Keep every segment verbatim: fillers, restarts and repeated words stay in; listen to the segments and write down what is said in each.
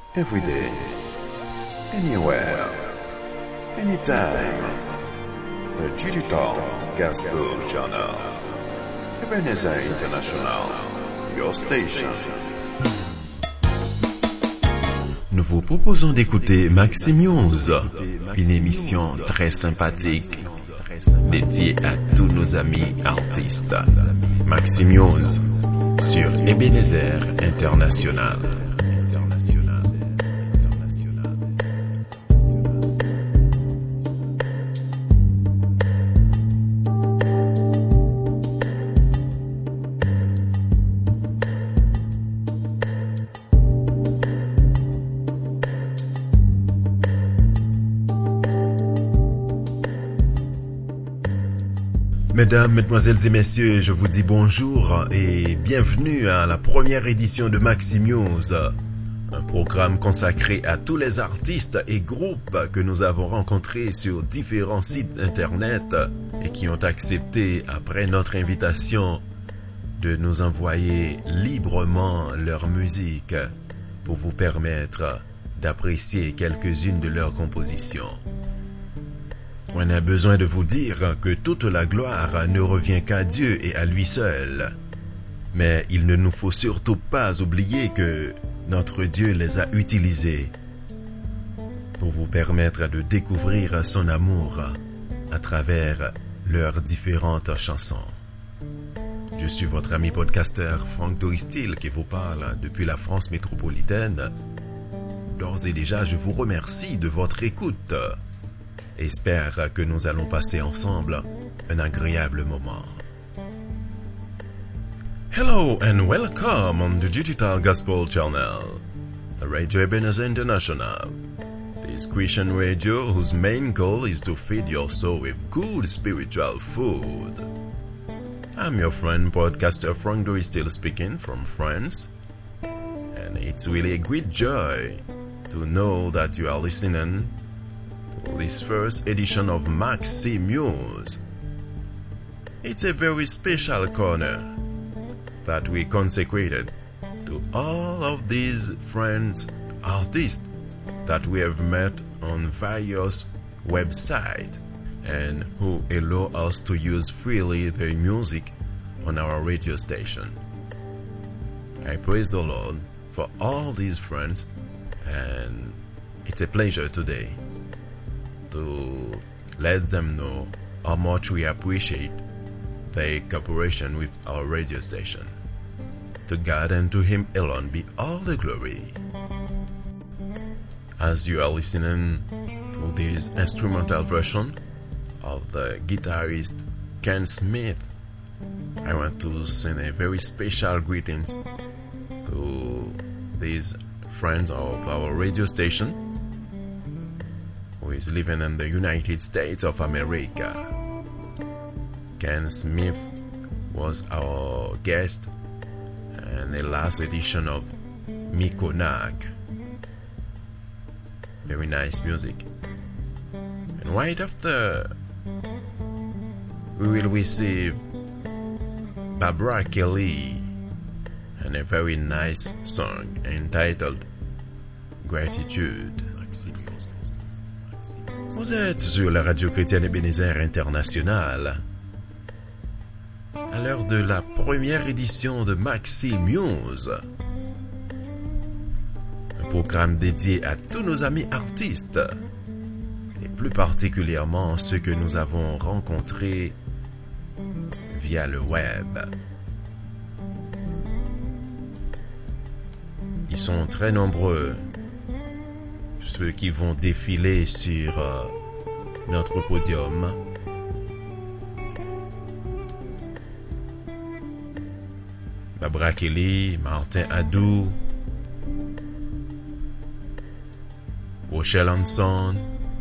Every day, anywhere, anytime. The Digital Gospel Channel. Ebenezer International, your station. Nous vous proposons d'écouter Maxime News, une émission très sympathique dédiée à tous nos amis artistes. Maxime News sur Ebenezer International. Mesdames, Mesdemoiselles et Messieurs, je vous dis bonjour et bienvenue à la première édition de Maxime News, un programme consacré à tous les artistes et groupes que nous avons rencontrés sur différents sites internet et qui ont accepté, après notre invitation, de nous envoyer librement leur musique pour vous permettre d'apprécier quelques-unes de leurs compositions. On a besoin de vous dire que toute la gloire ne revient qu'à Dieu et à lui seul. Mais il ne nous faut surtout pas oublier que notre Dieu les a utilisés pour vous permettre de découvrir son amour à travers leurs différentes chansons. Je suis votre ami podcasteur Frank Doristil qui vous parle depuis la France métropolitaine. D'ores et déjà, je vous remercie de votre écoute. J'espère que nous allons passer ensemble un agréable moment. Hello and welcome on the Digital Gospel Channel, the Radio Ebenezer International. This Christian radio whose main goal is to feed your soul with good spiritual food. I'm your friend podcaster Frank Doristil speaking from France, and it's really a great joy to know that you are listening this first edition of Maxime News. It's a very special corner that we consecrated to all of these friends, artists that we have met on various websites and who allow us to use freely their music on our radio station. I praise the Lord for all these friends, and it's a pleasure today to let them know how much we appreciate their cooperation with our radio station. To God and to Him alone be all the glory. As you are listening to this instrumental version of the guitarist Ken Smith, I want to send a very special greetings to these friends of our radio station who is living in the United States of America. Ken Smith was our guest in the last edition of Miko Nag. Very nice music. And right after, we will receive Barbara Kelly and a very nice song entitled Gratitude. Vous êtes sur la radio chrétienne Ebenezer International à l'heure de la première édition de Maxime News, un programme dédié à tous nos amis artistes et plus particulièrement ceux que nous avons rencontrés via le web. Ils sont très nombreux, ceux qui vont défiler sur euh, notre podium. Barbara Kelly, Martin Hadou, Rochelle Hanson,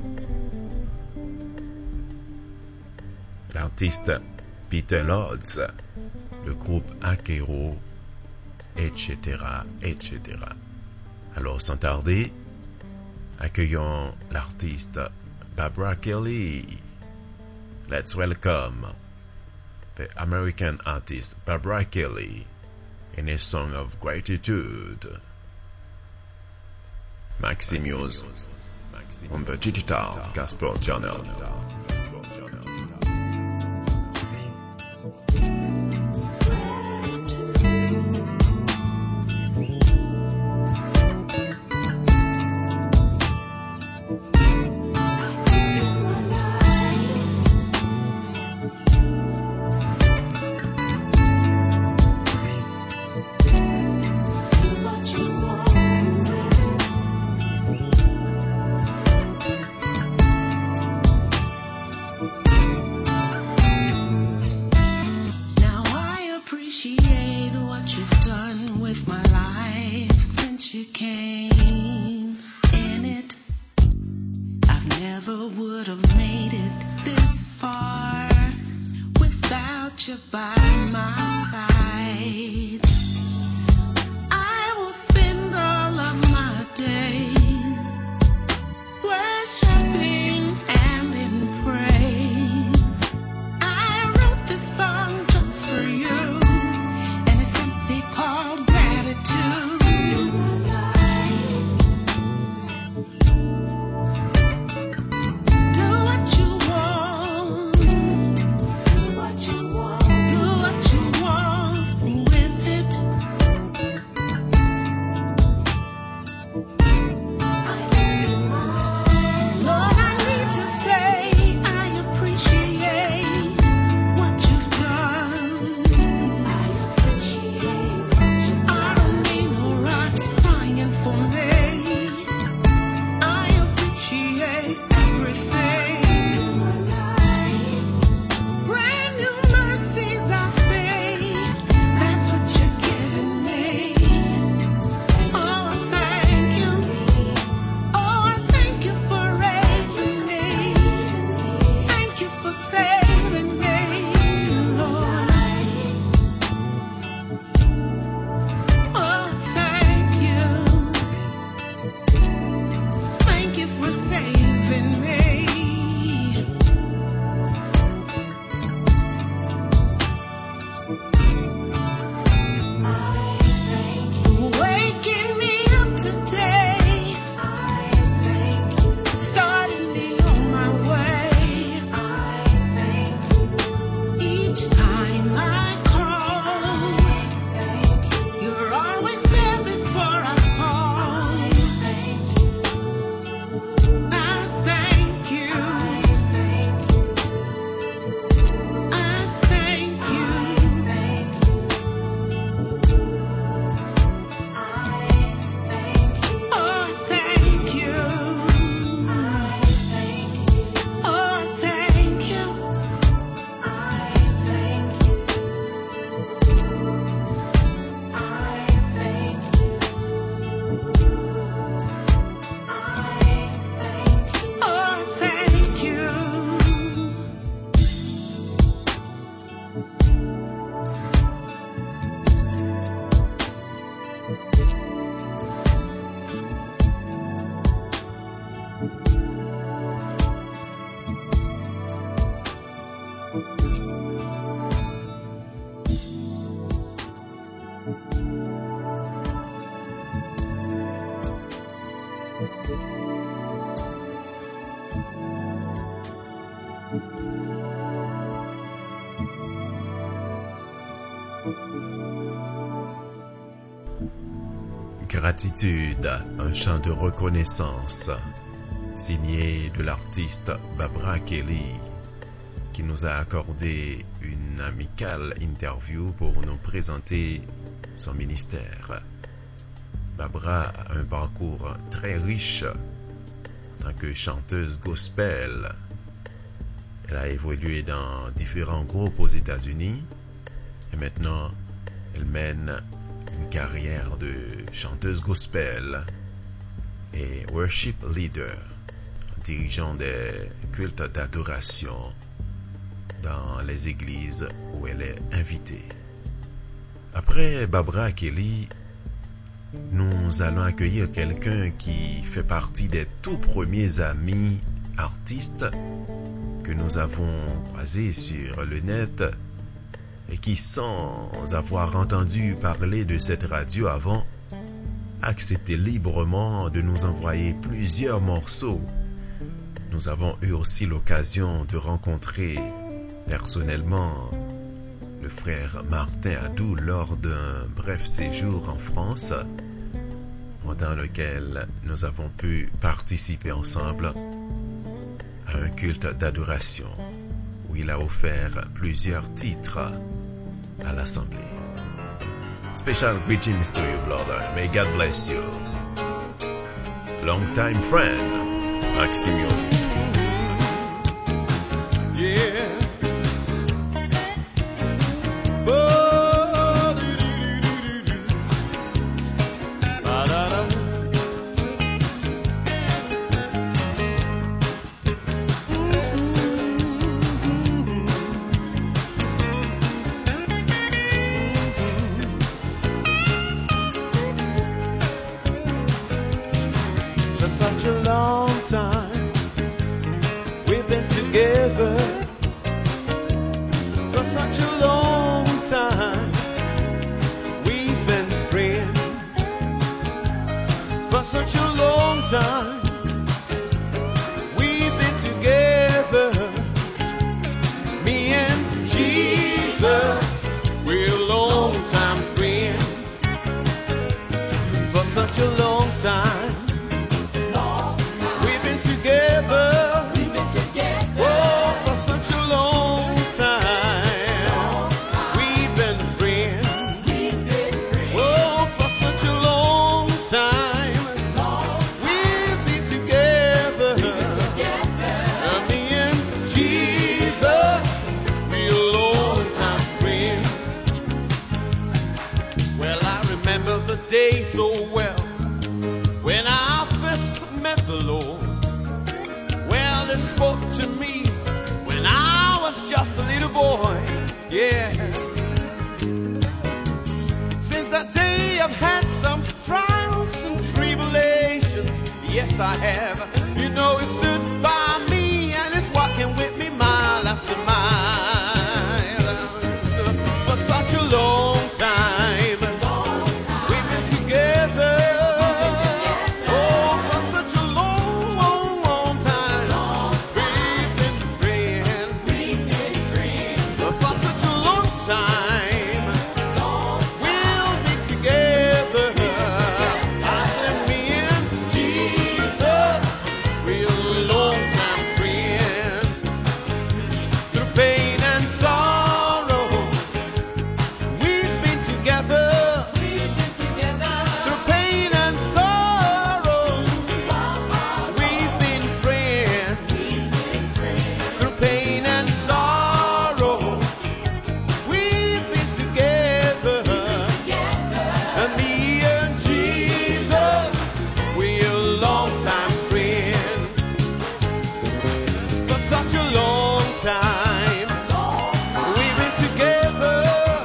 l'artiste Peter Lodz, le groupe Akero, et cetera, et cetera. Alors, sans tarder, accueillons l'artiste Barbara Kelly. Let's welcome the American artist Barbara Kelly in a song of gratitude. Maximius on the Digital Gospel Channel. Gratitude, un chant de reconnaissance, signé de l'artiste Barbara Kelly, qui nous a accordé une amicale interview pour nous présenter son ministère. Barbara a un parcours très riche en tant que chanteuse gospel. Elle a évolué dans différents groupes aux États-Unis et maintenant elle mène une carrière de chanteuse gospel et worship leader, dirigeant des cultes d'adoration dans les églises où elle est invitée. Après Barbara Kelly, nous allons accueillir quelqu'un qui fait partie des tout premiers amis artistes que nous avons croisés sur le net et qui, sans avoir entendu parler de cette radio avant, accepté librement de nous envoyer plusieurs morceaux. Nous avons eu aussi l'occasion de rencontrer personnellement le frère Martin Adou lors d'un bref séjour en France, pendant lequel nous avons pu participer ensemble à un culte d'adoration où il a offert plusieurs titres à l'Assemblée. Special greetings to you, brother. May God bless you. Long time friend, Maxi Music. Yeah. Oh, do, do, do, do, do. Ba-da-da. For such a long time we've been together. For such a long time we've been friends. For such a long time we've been together. Me and Jesus, we're long time friends. For such a long time we've been together. Oh, for such a long time we've been friends. Oh, for such a long time we've been together. Uh, Me and Jesus, we're long time friends. Well, I remember the day so well when I first met the Lord. Well, He spoke to me when I was just a little boy. Yeah. Since that day I've had some trials and tribulations. Yes, I have. You know, He stood by me and is walking with me mile after mile. For such a long time we've been together. Oh, for such a long, long, long time we've been friends. For such a long time we'll be together. I said, me and Jesus, we're long time friends. Through pain and sorrow we've been together. Through pain and sorrow we've been friends. Through pain and sorrow we've been together. And me and Jesus, we're long time friends. For such a long time we've been together.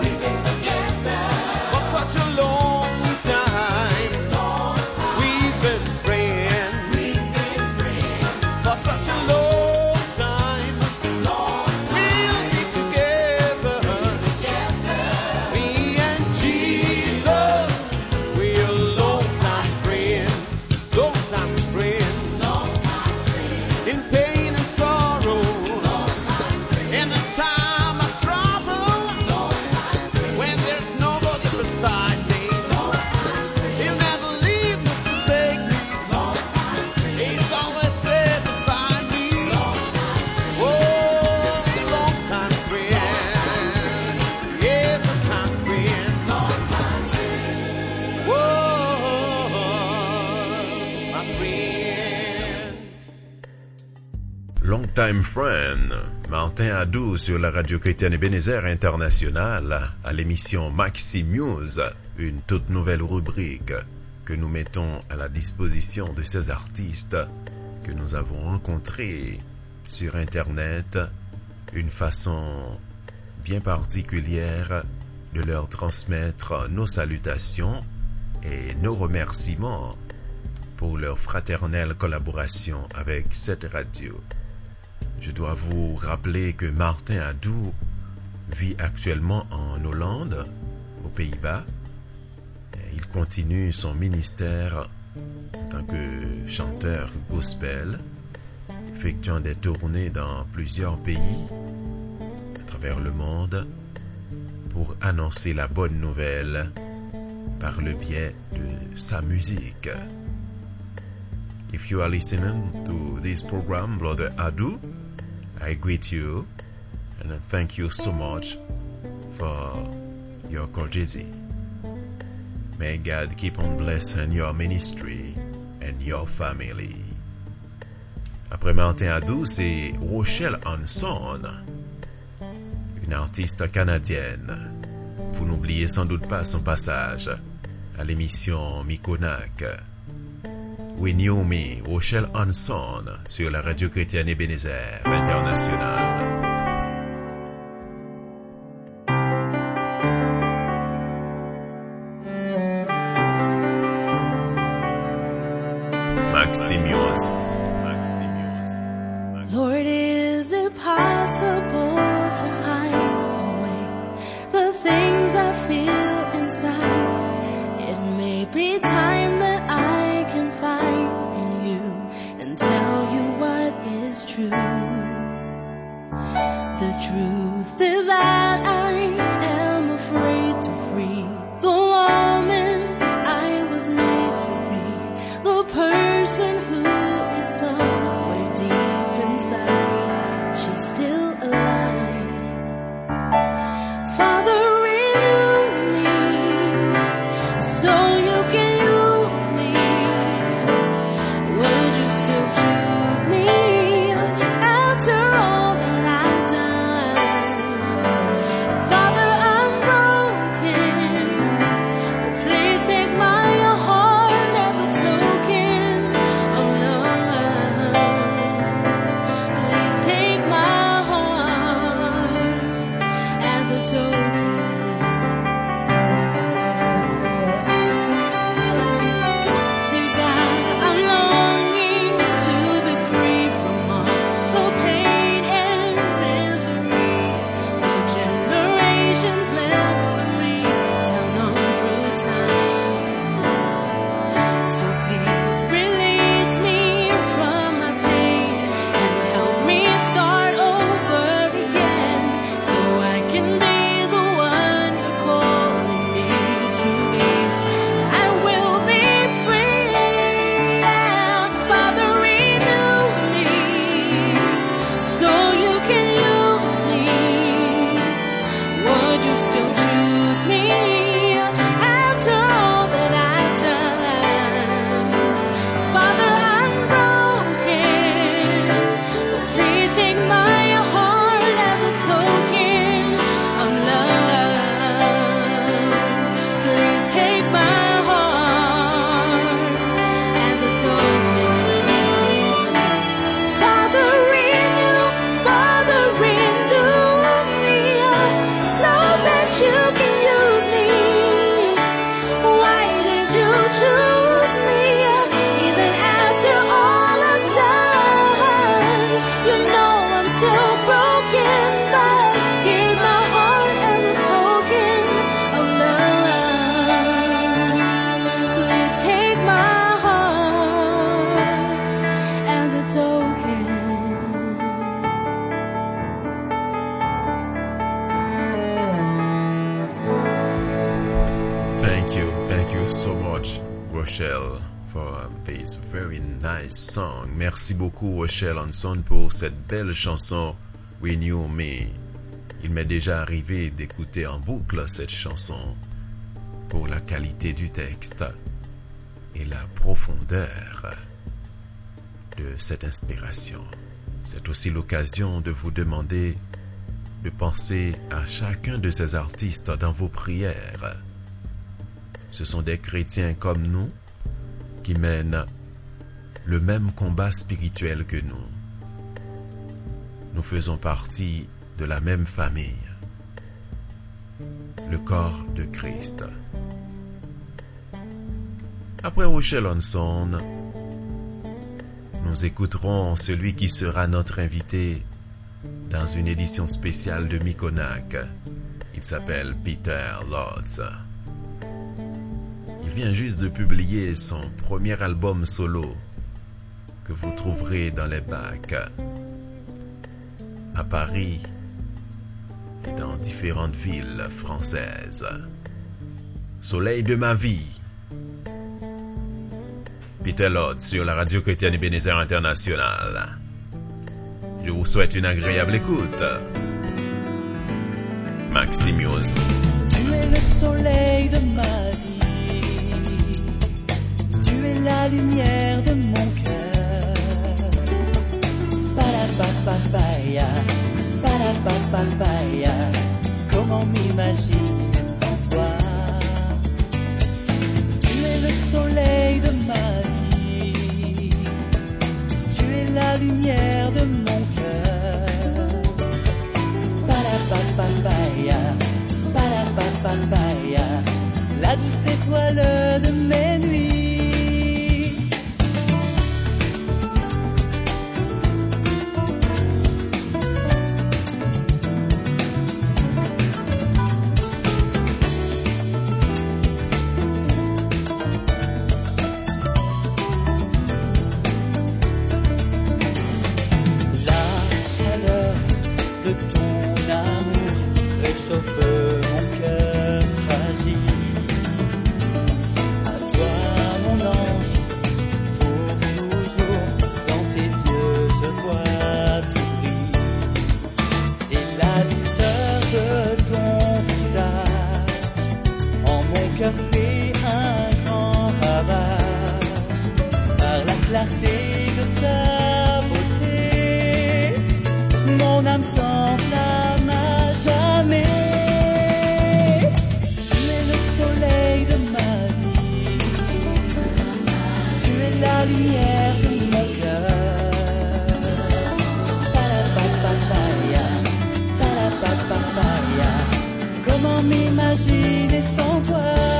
For such a long time we've been friends. For such a long time we'll be together. Me and Jesus, we're long time friends. Long time friends. In pain and sorrow. In the time of trouble. When there's nobody beside me. He'll never leave me, forsake me. He's always there beside me. Oh, long time friend. Every time friend. Whoa, my friend. Long time friend, Martin Adou sur la radio chrétienne Ebenezer International à l'émission Maxi Muse, une toute nouvelle rubrique que nous mettons à la disposition de ces artistes que nous avons rencontrés sur Internet, une façon bien particulière de leur transmettre nos salutations et nos remerciements pour leur fraternelle collaboration avec cette radio. Je dois vous rappeler que Martin Adou vit actuellement en Hollande, aux Pays-Bas. Il continue son ministère en tant que chanteur gospel, effectuant des tournées dans plusieurs pays à travers le monde pour annoncer la bonne nouvelle par le biais de sa musique. If you are listening to this program, Brother Adu, I greet you and thank you so much for your courtesy. May God keep on blessing your ministry and your family. Après Martin Adu, c'est Rochelle Hanson, une artiste canadienne. Vous n'oubliez sans doute pas son passage à l'émission Mikonak. We Knew Me, Rochelle Hanson, sur la radio chrétienne Ebenezer International. Maximius. Lord, is it possible to hide away the things I feel inside? It may be time that I can find in you and tell you what is true. The truth is that I am afraid to free the woman I was made to be, the person who is somewhere deep inside, she's still alive. Father, renew me so you can use me. Would you still choose me after all that I've done? Father, I'm broken, but please take my heart as a token of love. Please take my heart as a token. Dear God, I'm longing to be free from all the pain and misery the generations left for me down on through time. So please release me from my pain and help me start over again, so I can be the one you're calling me to be. I will be free. Father, renew me so you can use me. Would you still choose me after all that I've done? Father, I'm broken, but please take my heart as a token of love. Please take my heart as a token. Father, renew, Father, renew me so that you can use me. Why did you choose me even after all I've done? You know I'm still broken, but here's my heart as a token of love. Please take my heart as a token. Thank you, thank you so much, Rochelle, for this very nice song. Merci beaucoup, Rochelle Hanson, pour cette belle chanson We Knew Me. Il m'est déjà arrivé d'écouter en boucle cette chanson pour la qualité du texte et la profondeur de cette inspiration. C'est aussi l'occasion de vous demander de penser à chacun de ces artistes dans vos prières. Ce sont des chrétiens comme nous qui mènent le même combat spirituel que nous. Nous faisons partie de la même famille, le corps de Christ. Après Rochelle Hanson, nous écouterons celui qui sera notre invité dans une édition spéciale de Mikonak. Il s'appelle Peter Lords. Il vient juste de publier son premier album solo que vous trouverez dans les bacs à Paris et dans différentes villes françaises. Soleil de ma vie. Peter Lodge sur la radio chrétienne Ebenezer International. Je vous souhaite une agréable écoute. Maxi Music. Tu es le soleil de ma vie, tu es la lumière de mon cœur. Palapapapaya, palapapapaya, comment m'imaginer sans toi? Tu es le soleil de ma vie, tu es la lumière de mon cœur. Palapapapaya, palapapapaya, la douce étoile de mes nuits. Chauffe mon cœur fragile. À toi mon ange, pour toujours, dans tes yeux je vois tout brille. Et la douceur de ton visage, en mon cœur fait un grand ravage. Par la clarté de ta beauté, mon âme s'enflamme à jamais. La lumière de mon cœur. Palapapapaya, palapapapaya, comment m'imaginer sans toi?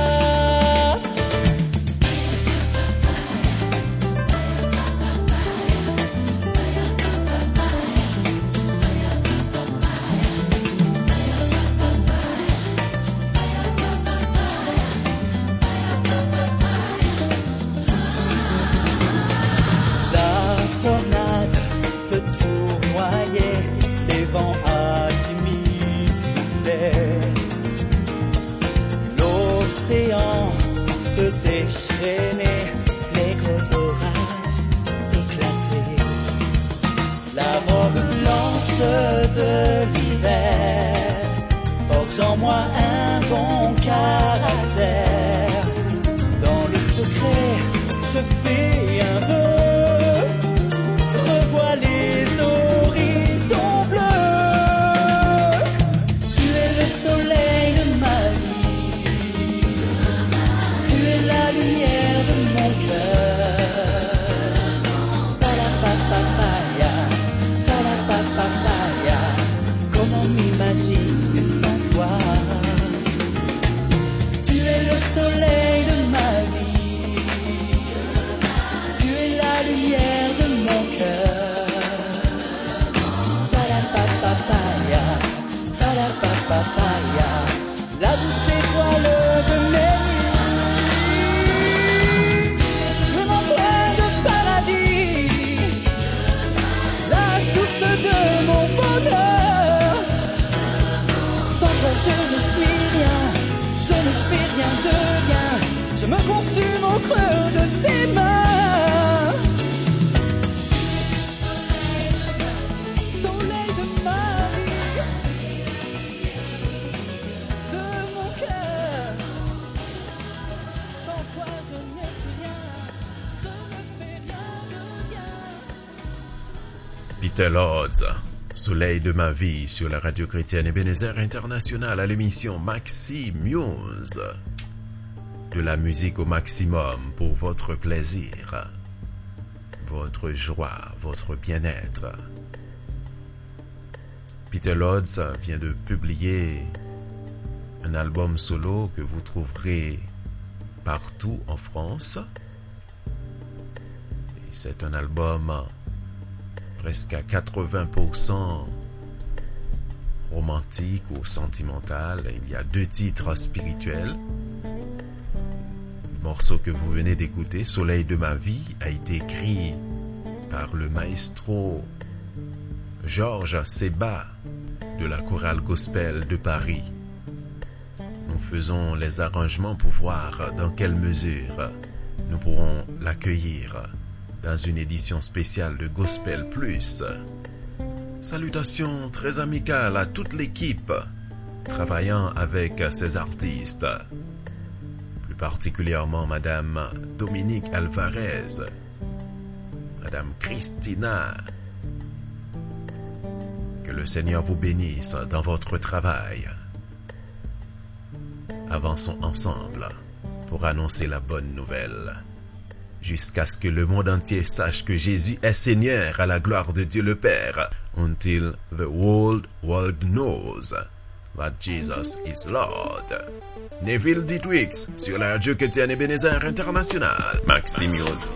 L'océan se déchaîner, les gros orages éclater. La robe blanche de l'hiver forge en moi un bon caractère. Dans le secret, je fais un vœu, revois les horizons bleus. Tu es le soleil de ma vie, la lumière de mon cœur. Palapapapaya, palapapapaya, comment m'imaginer sans toi? Tu es le soleil de ma vie, tu es la lumière de mon cœur. Palapapapaya, palapapapaya, la douce étoile de mes nuits. De mon bonheur, sans toi je ne suis rien, je ne fais rien de bien, je me consume au creux de tes mains. Soleil de ma vie, de mon cœur, sans toi je ne suis rien, je ne fais rien de bien. Peter Lodge, Soleil de ma vie sur la radio chrétienne Ebenezer International à l'émission Maxi Muse. De la musique au maximum pour votre plaisir, votre joie, votre bien-être. Peter Lodge vient de publier un album solo que vous trouverez partout en France. Et c'est un album presque à quatre-vingts pour cent romantique ou sentimental. Il y a deux titres spirituels, morceau que vous venez d'écouter, Soleil de ma vie, a été écrit par le maestro Georges Seba de la chorale gospel de Paris. Nous faisons les arrangements pour voir dans quelle mesure nous pourrons l'accueillir dans une édition spéciale de Gospel Plus. Salutations très amicales à toute l'équipe travaillant avec ces artistes, plus particulièrement Madame Dominique Alvarez, Madame Christina. Que le Seigneur vous bénisse dans votre travail. Avançons ensemble pour annoncer la bonne nouvelle, jusqu'à ce que le monde entier sache que Jésus est Seigneur à la gloire de Dieu le Père. Until the whole world knows that Jesus is Lord. Neville Ditwix sur la radio chrétienne Ebenezer International. Maximius.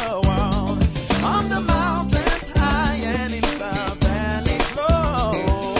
On the mountains high and in the valleys low.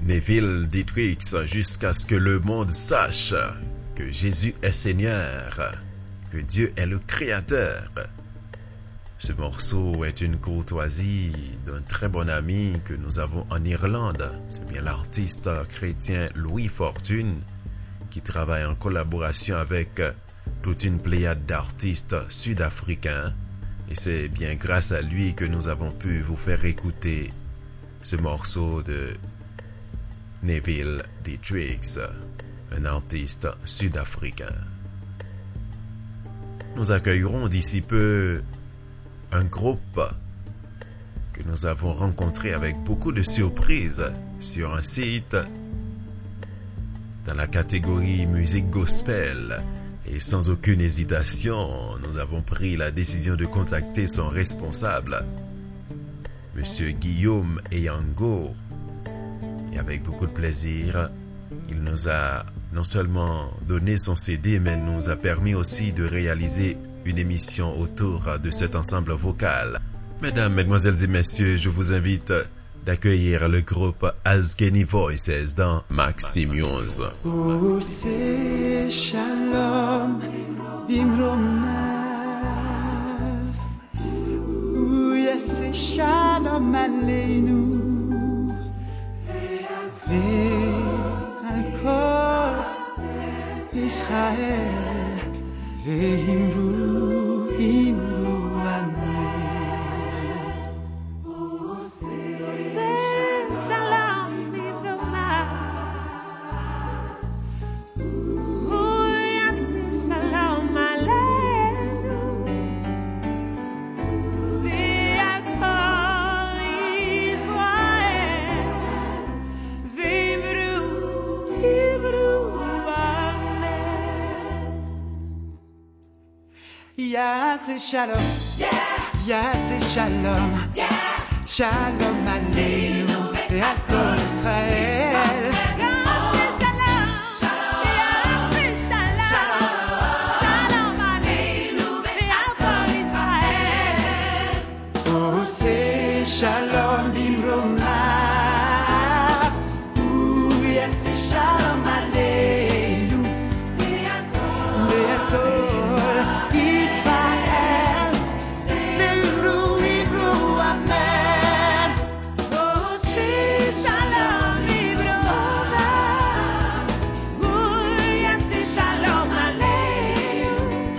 Neville Dietrich, jusqu'à ce que le monde sache que Jésus est Seigneur, que Dieu est le Créateur. Ce morceau est une courtoisie d'un très bon ami que nous avons en Irlande. C'est bien l'artiste chrétien Louis Fortune qui travaille en collaboration avec toute une pléiade d'artistes sud-africains. Et c'est bien grâce à lui que nous avons pu vous faire écouter ce morceau de Neville Dietrich, un artiste sud-africain. Nous accueillerons d'ici peu un groupe que nous avons rencontré avec beaucoup de surprises sur un site dans la catégorie musique gospel. Et sans aucune hésitation, nous avons pris la décision de contacter son responsable, Monsieur Guillaume Eyango. Et avec beaucoup de plaisir, il nous a non seulement donné son C D, mais nous a permis aussi de réaliser une émission autour de cet ensemble vocal. Mesdames, Mesdemoiselles et Messieurs, je vous invite d'accueillir le groupe Asgeni Voices dans Maximius. Oh, c'est Shalom, Bimroma. Oh, yes, c'est Shalom, Aleinu. Ve encore Israël. Ve'imru, imru, amen. Oh, c'est Shalom, Bimroma. Oh, yes, Shalom, Aleinu. Ve'akol Israel. Ve'imru, imru, amen. Ya c'est Shalom, Ya c'est Shalom, Shalom Aleinu, Ve'akol Israël. Oh, c'est Shalom Bimroma. Ouh, yes, c'est Shalom Aleinu, Ve'akol Israël. Ve'imru, imru, amen. Oh, c'est Shalom, Bimroma. Oh, yes, c'est Shalom, Aleinu.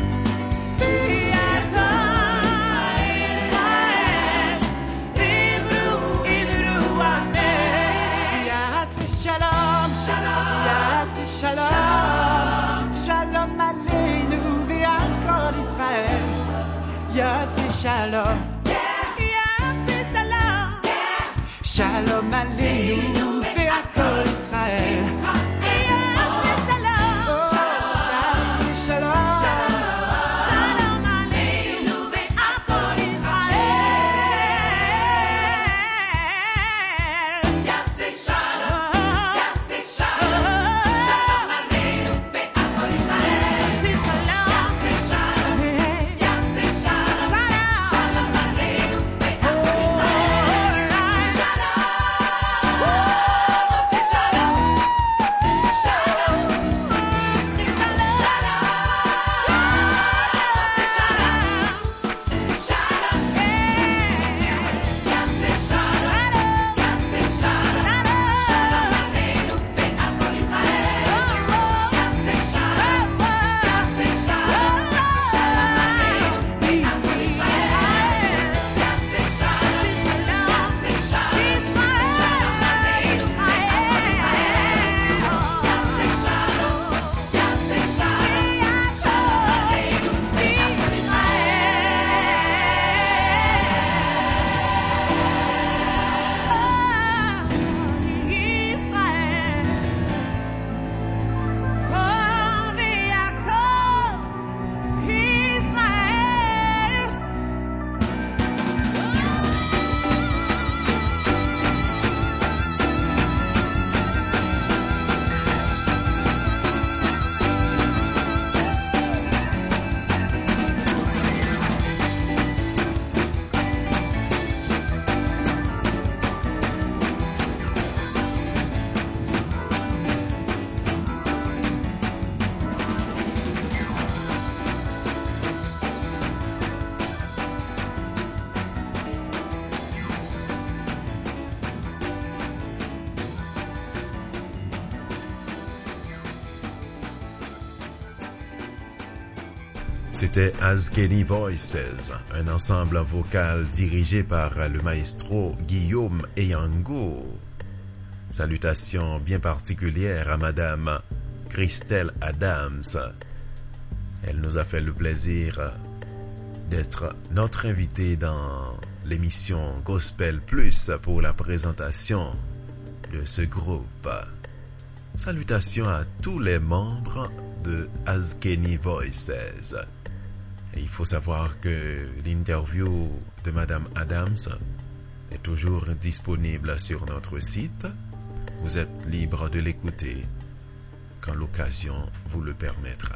Ve'akol Israël. Ve'imru, imru, amen. Ya c'est Shalom, Ya c'est Shalom, Shalom Aleinu, Ve'akol Israël. Ya c'est Shalom, Yeah, c'est Shalom. Shalom Aleinu, Ve'akol Israël. Yeah, c'est Shalom. Oh, Ya c'est Shalom, Shalom Aleinu, Ve'akol Israël. Yeah, c'est Shalom. Yeah, c'est Shalom. Shalom Aleinu, Ve'akol Israël. C'est Shalom. Yeah, c'est Shalom. Yeah, c'est Shalom. Shalom Aleinu, Ve'akol Israël. Shalom. C'était As Kenny Voices, un ensemble vocal dirigé par le maestro Guillaume Eyango. Salutations bien particulières à Madame Christelle Adams. Elle nous a fait le plaisir d'être notre invitée dans l'émission Gospel Plus pour la présentation de ce groupe. Salutations à tous les membres de As Kenny Voices. Et il faut savoir que l'interview de Madame Adams est toujours disponible sur notre site. Vous êtes libre de l'écouter quand l'occasion vous le permettra.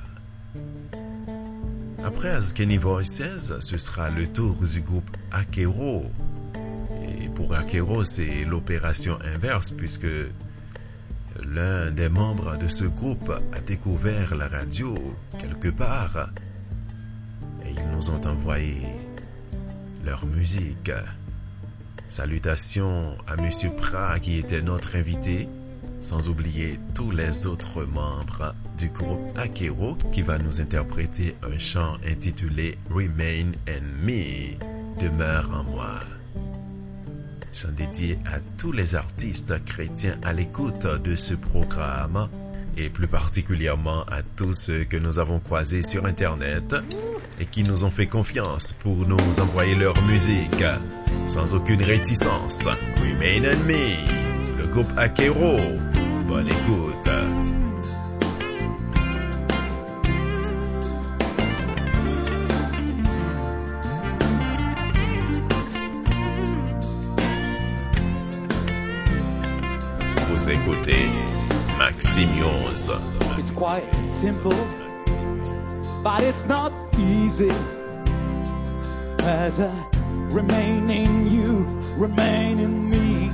Après As Kenny Voices, ce sera le tour du groupe Akero. Et pour Akero, c'est l'opération inverse puisque l'un des membres de ce groupe a découvert la radio quelque part et ils nous ont envoyé leur musique. Salutations à Monsieur Prat qui était notre invité, sans oublier tous les autres membres du groupe Akero qui va nous interpréter un chant intitulé Remain in Me, Demeure en moi. Chant dédié à tous les artistes chrétiens à l'écoute de ce programme et plus particulièrement à tous ceux que nous avons croisés sur Internet et qui nous ont fait confiance pour nous envoyer leur musique sans aucune réticence. Remain in Me, le groupe Akero. Bonne écoute. Vous écoutez Maxime Yoz. It's quite simple, but it's not easy. As I remain in you, remain in me.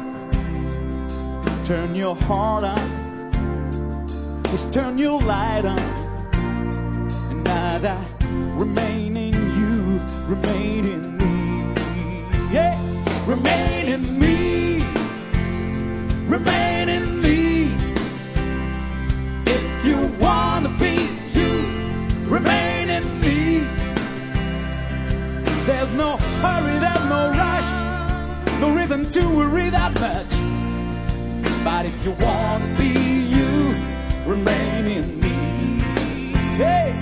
Turn your heart on, just turn your light on. And now that remain in you, remain in me. Yeah, remain in me, remain in me. If you wanna be you, remain in me. There's no hurry, there's no rush, no reason to worry that much. But if you wanna be you, remain in me. Hey!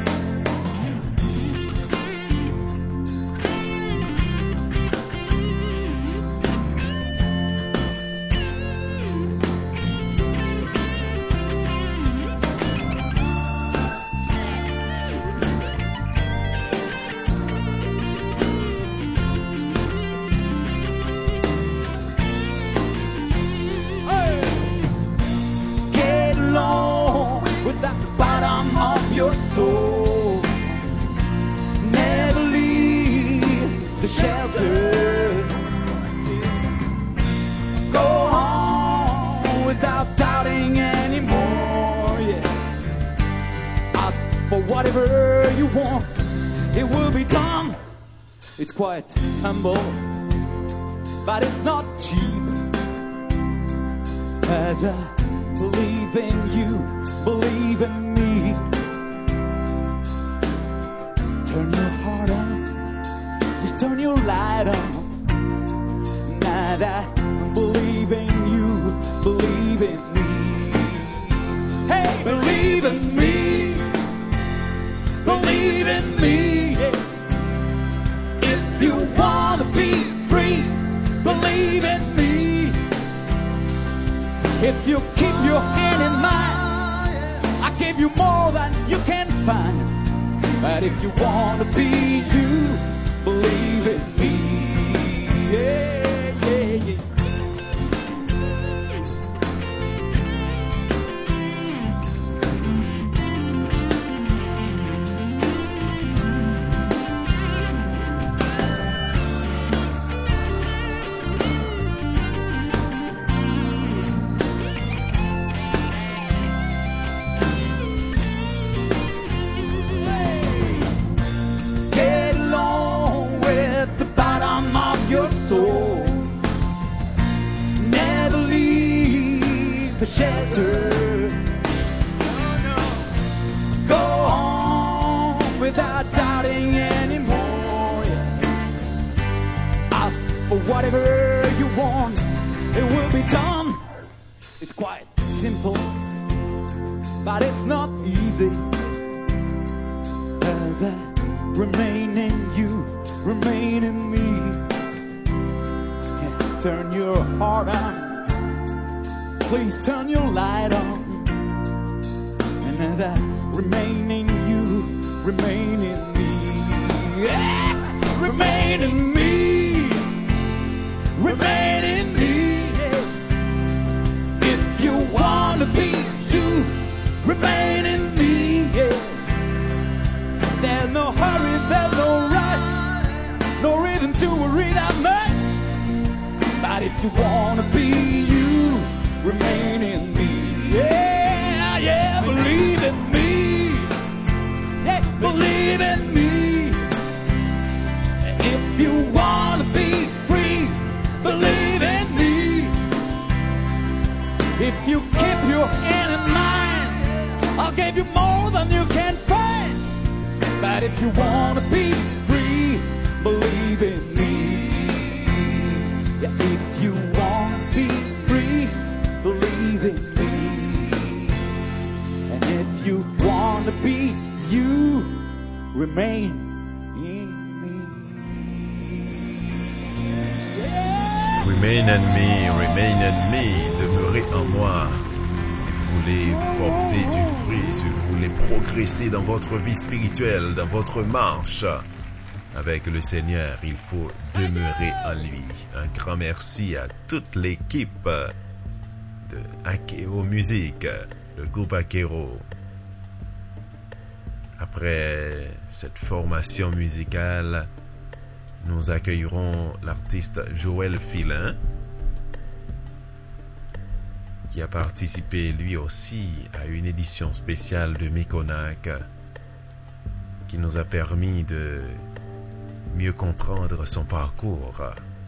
Soul, never leave the shelter. Go on without doubting anymore. Yeah, ask for whatever you want, it will be done. It's quite humble, but it's not cheap. As I believe in you, believe in me. Turn your heart on, just turn your light on. Now that I believe in you, believe in me. Hey, believe in me, believe in me. If you wanna be free, believe in me. If you keep your hand in mine, I give you more than you can find. But if you wanna be you, believe in me. Yeah, yeah, yeah. Soul, never leave the shelter. Go on without doubt. whatever you want, it will be done. It's quite simple, but it's not easy. As I remain in you, remain in me. Yeah, turn your heart on, please turn your light on. And as I remain in you, remain in me. Yeah, remain in me, remain in me. Yeah. If you wanna be you, remain in me. Yeah. There's no hurry, there's no rush, no reason to worry that much. But if you wanna be you, remain in me. Yeah, yeah, believe in me. Yeah, believe in me. If you wanna be free, believe in me. If you keep your hand in mine, I'll give you more than you can find. But if you wanna be free, believe in me. Yeah, if you wanna be free, believe in me. And if you wanna be you, remain in me. Yeah. Remain in me, remain in me, demeurez en moi. Si vous voulez porter du fruit, si vous voulez progresser dans votre vie spirituelle, dans votre marche avec le Seigneur, il faut demeurer en lui. Un grand merci à toute l'équipe de Akero Music, le groupe Akero. Après cette formation musicale, nous accueillerons l'artiste Joël Filin, qui a participé lui aussi à une édition spéciale de Mikonak, qui nous a permis de mieux comprendre son parcours.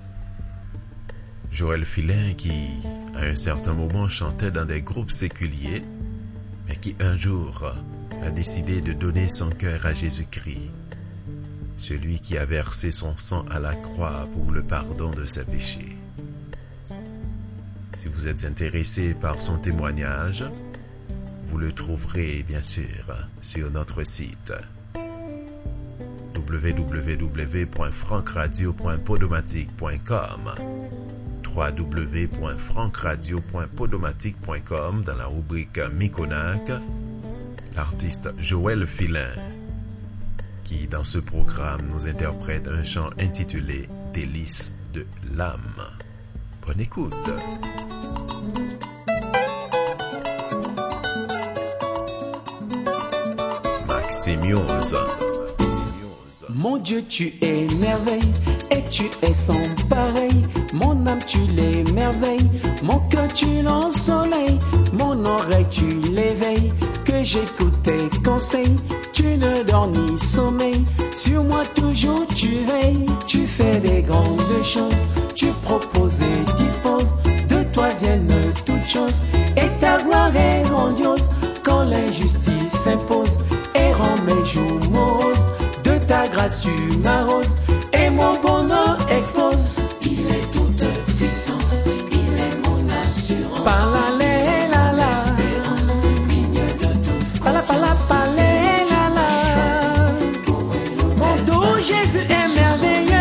Joël Filin qui, à un certain moment, chantait dans des groupes séculiers, mais qui un jour a décidé de donner son cœur à Jésus-Christ, celui qui a versé son sang à la croix pour le pardon de ses péchés. Si vous êtes intéressé par son témoignage, vous le trouverez bien sûr sur notre site w w w point frankradio point podomatic point com w w w point frankradio point podomatic point com dans la rubrique Mikonak, l'artiste Joël Filin, qui dans ce programme nous interprète un chant intitulé Délices de l'âme. Bonne écoute. Maximiose. Mon Dieu, tu es merveille et tu es sans pareil. Mon âme, tu l'émerveilles. Mon cœur, tu l'ensoleilles. Mon oreille, tu l'éveilles. Que j'écoute tes conseils. Tu ne dors ni sommeil. Sur moi, toujours, tu veilles. Tu fais des grandes choses. Tu proposes et disposes. De toi viennent toutes choses. Et ta gloire est grandiose. Quand l'injustice s'impose et rend mes jours moroses. De ta grâce tu m'arroses et mon bonheur expose. Il est toute puissance, il est mon assurance. Palale la la, espérance digne de toute pala pala palale la la. Mon dos Jésus est merveilleux.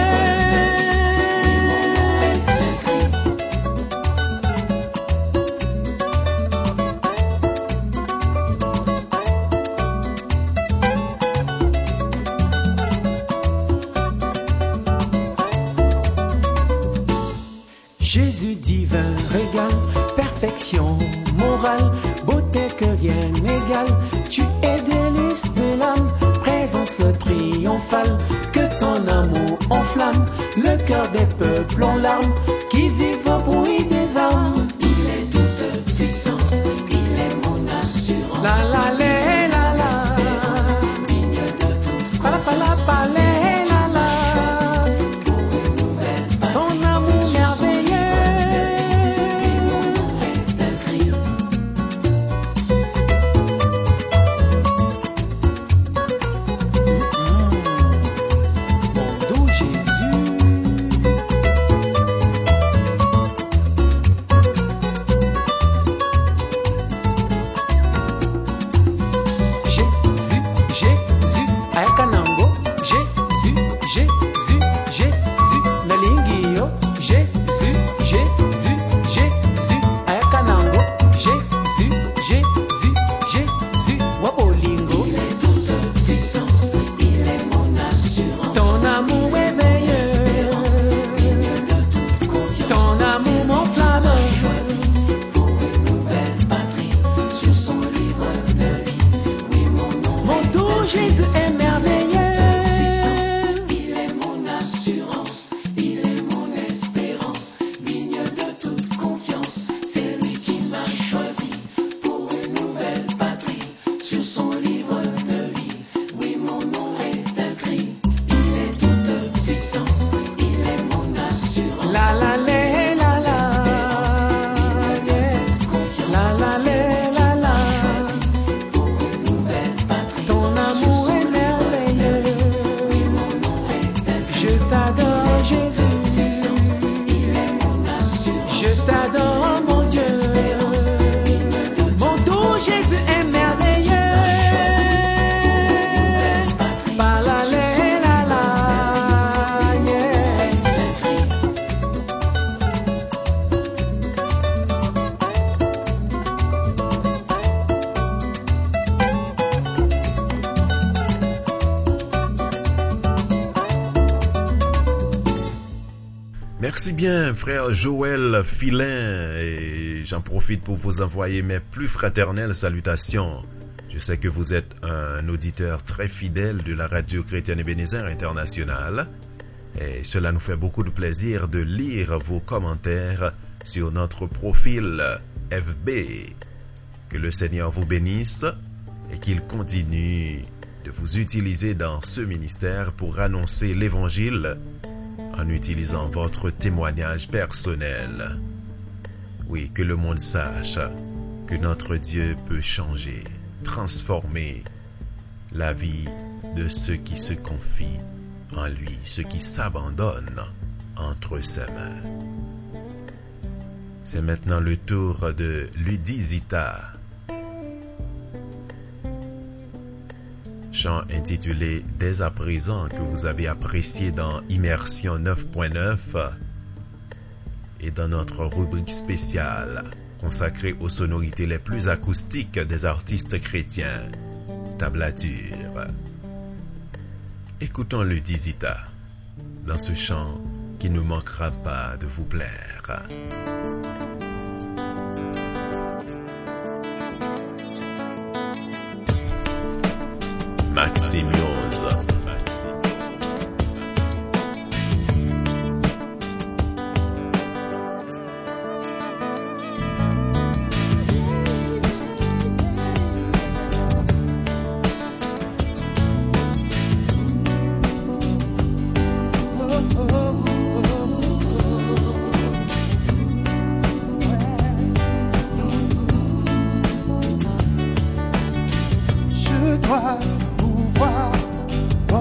Jésus divin régale, perfection morale, beauté que rien n'égale. Tu es délice de l'âme, présence triomphale, que ton amour enflamme le cœur des peuples en larmes, qui vivent au bruit des armes. Il est toute puissance, il est mon assurance. La la la la la, espérance digne de toute pala pala pala la la. pour une nouvelle patrie. Ton amour merveilleux. Mon doux Jésus. La la la la la, yeah. La la la la la. Ton amour est merveilleux. Je t'adore Jésus. Je t'adore mon Dieu. Mon doux Jésus est merveilleux. Pa la la la la, yeah. Merci bien, frère Joël Filin, et j'en profite pour vous envoyer mes plus fraternelles salutations. Je sais que vous êtes un auditeur très fidèle de la radio chrétienne Ebenezer International, et cela nous fait beaucoup de plaisir de lire vos commentaires sur notre profil F B. Que le Seigneur vous bénisse et qu'il continue de vous utiliser dans ce ministère pour annoncer l'Évangile en utilisant votre témoignage personnel. Oui, que le monde sache que notre Dieu peut changer, transformer la vie de ceux qui se confient en lui, ceux qui s'abandonnent entre ses mains. C'est maintenant le tour de Ludizita. Chant intitulé « Dès à présent » que vous avez apprécié dans Immersion neuf point neuf et dans notre rubrique spéciale consacrée aux sonorités les plus acoustiques des artistes chrétiens, Tablature. Écoutons Ludizita dans ce chant qui ne manquera pas de vous plaire. Maxime Yoz. Je dois pouvoir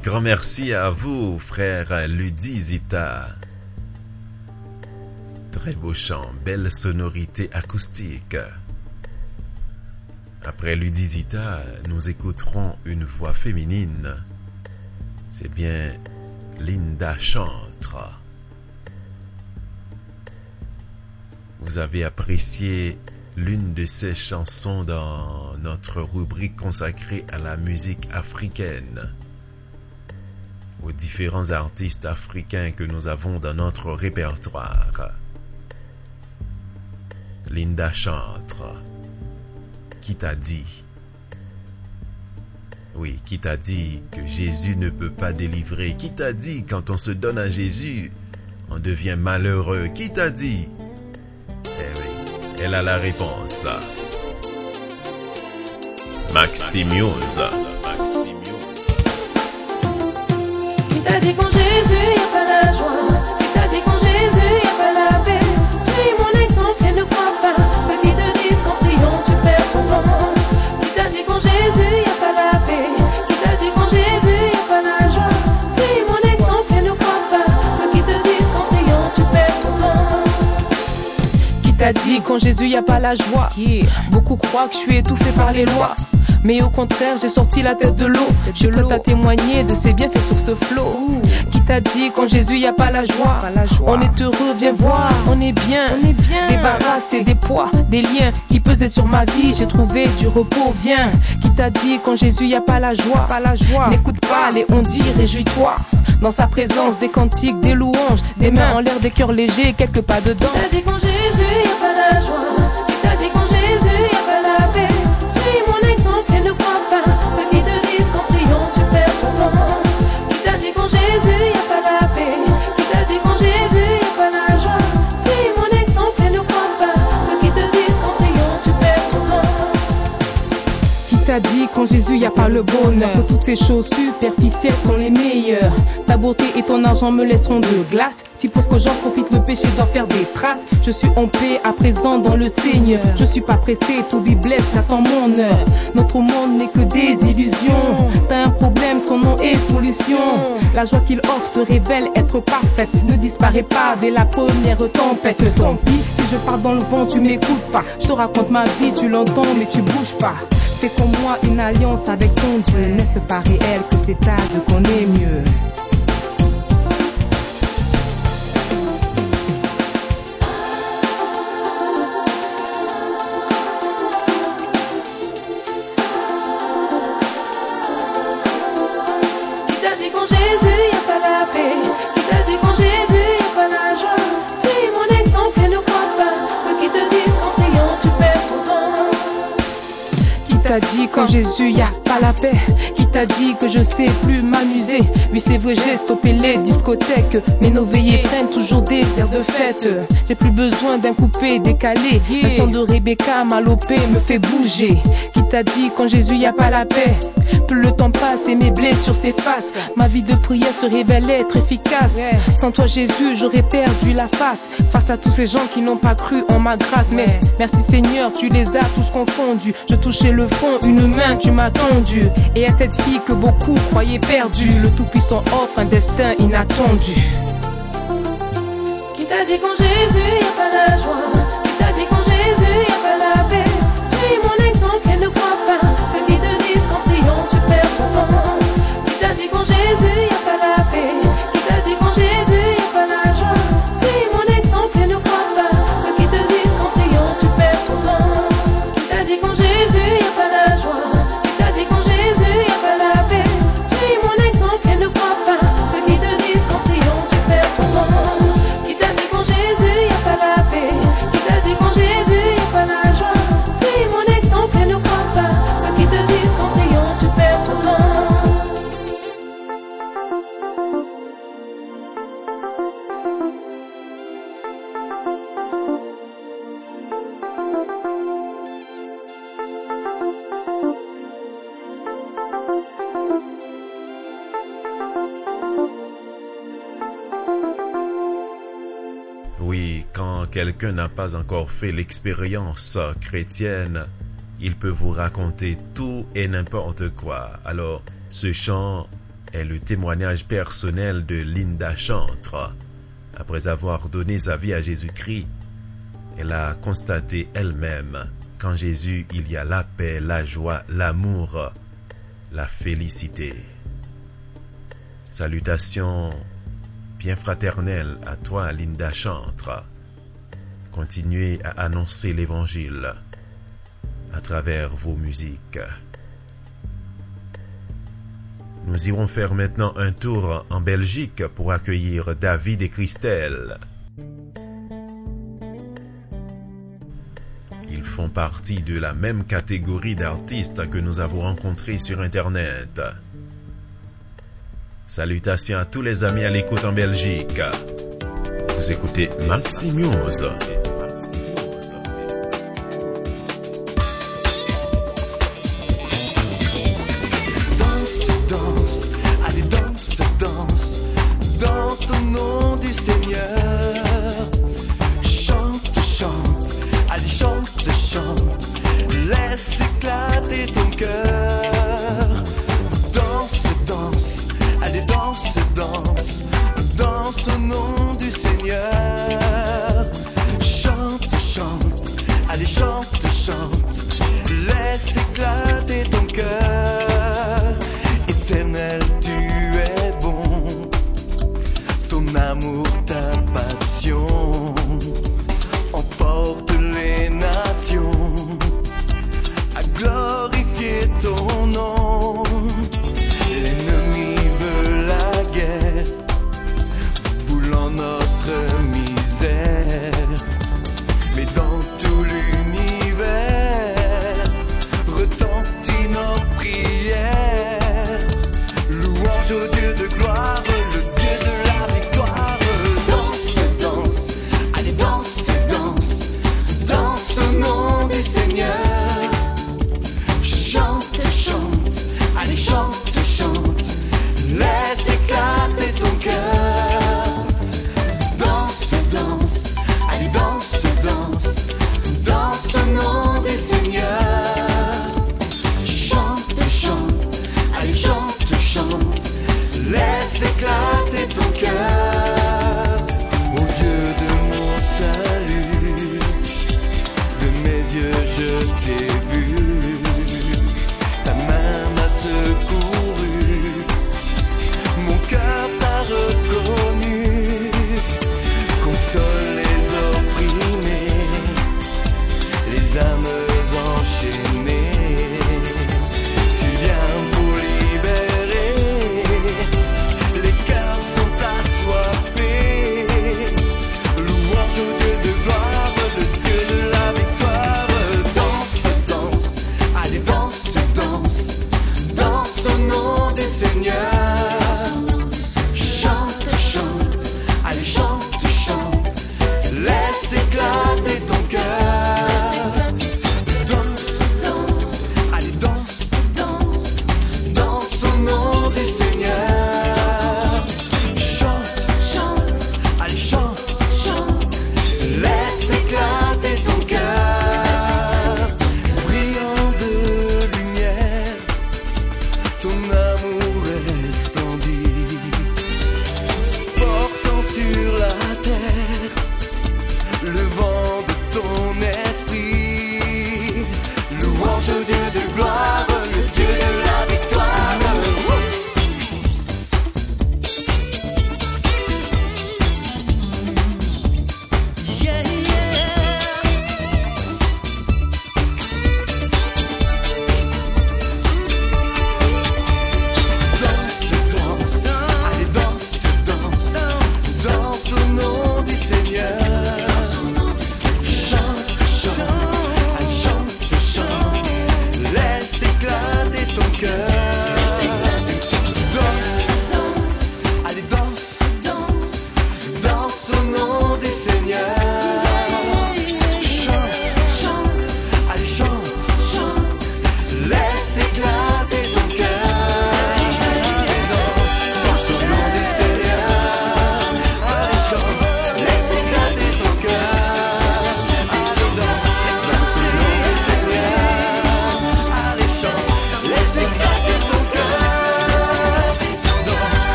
grand merci à vous, frère Ludizita. Très beau chant, belle sonorité acoustique. Après Ludizita, nous écouterons une voix féminine. C'est bien Linda Chantre. Vous avez apprécié l'une de ses chansons dans notre rubrique consacrée à la musique africaine, aux différents artistes africains que nous avons dans notre répertoire. Linda Chantre, qui t'a dit, oui, qui t'a dit que Jésus ne peut pas délivrer, qui t'a dit quand on se donne à Jésus, on devient malheureux, qui t'a dit? Eh oui, elle a la réponse. Maximius. Qui t'a dit qu'en Jésus y a pas la joie? Qui t'a dit qu'en Jésus y a pas la paix? Suis mon exemple et ne crois pas ceux qui te disent qu'en priant tu perds ton temps. Qui t'a dit qu'en Jésus y a pas la paix? Qui t'a dit qu'en Jésus y a pas la joie? Suis mon exemple et ne crois pas ceux qui te disent qu'en priant tu perds ton temps. Qui t'a dit qu'en Jésus y a pas la joie? Beaucoup croient que je suis étouffé par les lois, mais au contraire j'ai sorti la tête de l'eau. Je peux t'as témoigner de ses bienfaits sur ce flot. Qui t'a dit qu'en Jésus y a pas la joie? On est heureux, viens voir, on est bien, on est bien. Débarrassé des poids, des liens qui pesaient sur ma vie, j'ai trouvé du repos, viens. Qui t'a dit qu'en Jésus y a pas la joie? Pas la joie. N'écoute pas les on dit, réjouis-toi. Dans sa présence, des cantiques, des louanges, des mains en l'air, des cœurs légers, quelques pas de danse. Qui t'a dit qu'en Jésus y a pas la joie? Qui t'a dit qu'en Jésus y a pas la paix? Suis mon exemple et ne crois pas ceux qui te disent qu'en priant tu perds ton temps. Qui t'a dit qu'en Jésus y a pas la paix? Qui t'a dit qu'en Jésus y a pas la joie? Suis mon exemple et ne crois pas ceux qui te disent qu'en priant tu perds ton temps. Qui t'a dit qu'en Jésus y a pas le bonheur? Que toutes ces choses superficielles sont les meilleures. Ta beauté et ton argent me laisseront de glace. Si pour que j'en profite le péché doit faire des traces. Je suis en paix à présent dans le Seigneur. Je suis pas pressé, to be blessed, j'attends mon heure. Notre monde n'est que des illusions. T'as un problème, son nom est solution. La joie qu'il offre se révèle être parfaite. Ne disparaît pas dès la première tempête. Tant pis, si je pars dans le vent, tu m'écoutes pas. Je te raconte ma vie, tu l'entends mais tu bouges pas. Fais comme moi une alliance avec ton Dieu. N'est-ce pas réel que c'est à Dieu qu'on est mieux? Qui t'a dit qu'en Jésus y a pas la paix? Qui t'a dit que je sais plus m'amuser? Oui c'est vrai j'ai stoppé les discothèques, mais nos veillées prennent toujours des airs de fête. J'ai plus besoin d'un coupé décalé, un son de Rebecca Malopé me fait bouger. Qui t'a dit qu'en Jésus y a pas la paix? Plus le temps passe et mes blessures s'effacent, ma vie de prière se révèle être efficace. Sans toi Jésus j'aurais perdu la face, face à tous ces gens qui n'ont pas cru en ma grâce. Mais merci Seigneur, tu les as tous confondus. Je touchais le fond, une main tu m'as tendu. Et à cette fille que beaucoup croyaient perdue, le Tout-Puissant offre un destin inattendu. Qui t'a dit qu'en Jésus y a pas la joie? Qui t'a dit qu'en Jésus y a pas la paix? Suis mon exemple et ne crois pas ceux qui te disent qu'en priant tu perds ton temps. Qui t'a dit qu'en Jésus y a pas la paix? Qui t'a dit qu'en Jésus y a pas la joie? Suis mon exemple et ne crois pas ceux qui te disent qu'en priant tu perds ton temps. Qui t'a dit qu'en Jésus y a pas la joie? Qui t'a dit qu'en Jésus y a pas la paix? Suis mon exemple et ne crois pas ceux qui te disent qu'en priant tu perds ton temps. Qui t'a dit qu'en Jésus y a pas la paix? Qui t'a dit qu'en Jésus y a pas la joie? Suis mon exemple et ne crois pas ceux qui te disent qu'en priant tu perds ton temps. Oui, quand quelqu'un n'a pas encore fait l'expérience chrétienne, il peut vous raconter tout et n'importe quoi. Alors, ce chant est le témoignage personnel de Linda Chantre. Après avoir donné sa vie à Jésus-Christ, elle a constaté elle-même qu'en Jésus, il y a la paix, la joie, l'amour, la félicité. Salutations bien fraternelles à toi, Linda Chantre. Continuez à annoncer l'Évangile à travers vos musiques. Nous irons faire maintenant un tour en Belgique pour accueillir David et Christelle. Ils font partie de la même catégorie d'artistes que nous avons rencontrés sur Internet. Salutations à tous les amis à l'écoute en Belgique. Vous écoutez Maximuse.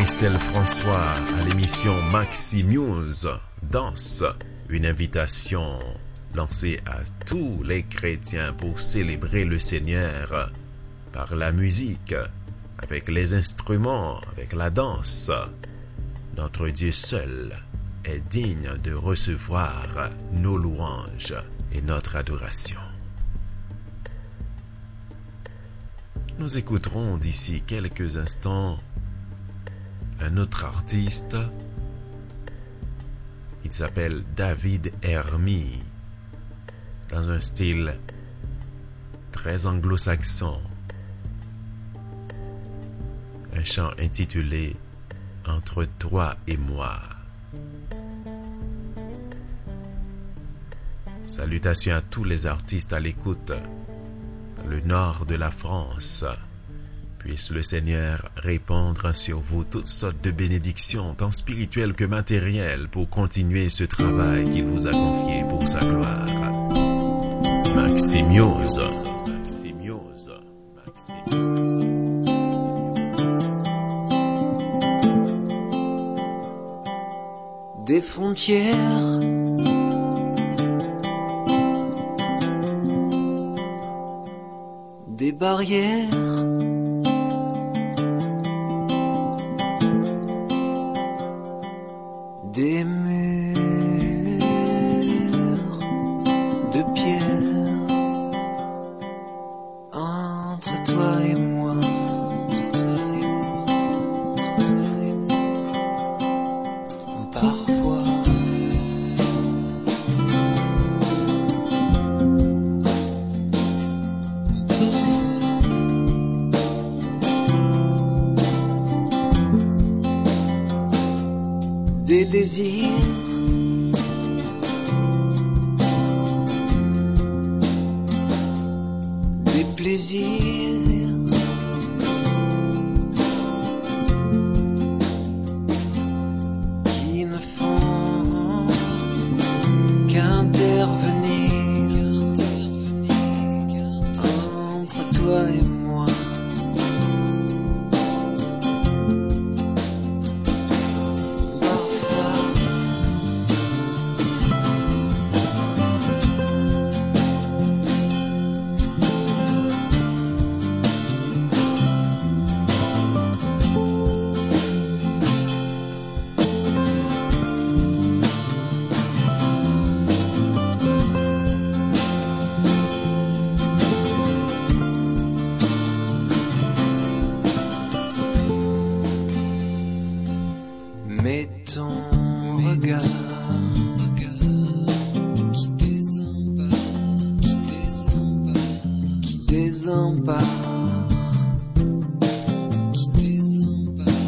Christelle François à l'émission Maxi Muse Danse, une invitation lancée à tous les chrétiens pour célébrer le Seigneur par la musique, avec les instruments, avec la danse. Notre Dieu seul est digne de recevoir nos louanges et notre adoration. Nous écouterons d'ici quelques instants un autre artiste. Il s'appelle David Hermy, dans un style très anglo-saxon. Un chant intitulé Entre toi et moi. Salutations à tous les artistes à l'écoute dans le nord de la France. Puisse le Seigneur répandre sur vous toutes sortes de bénédictions, tant spirituelles que matérielles, pour continuer ce travail qu'il vous a confié pour sa gloire. Maxi Muse. Maxi Muse. Maxi Muse. Des frontières, des barrières, des murs de pierre entre toi et moi, entre toi et moi, entre toi et moi. Parfois des désirs, des plaisirs, qui ne font qu'intervenir entre toi et moi. Mais ton regard qui désempare, qui désempare, qui désempare, qui désempare.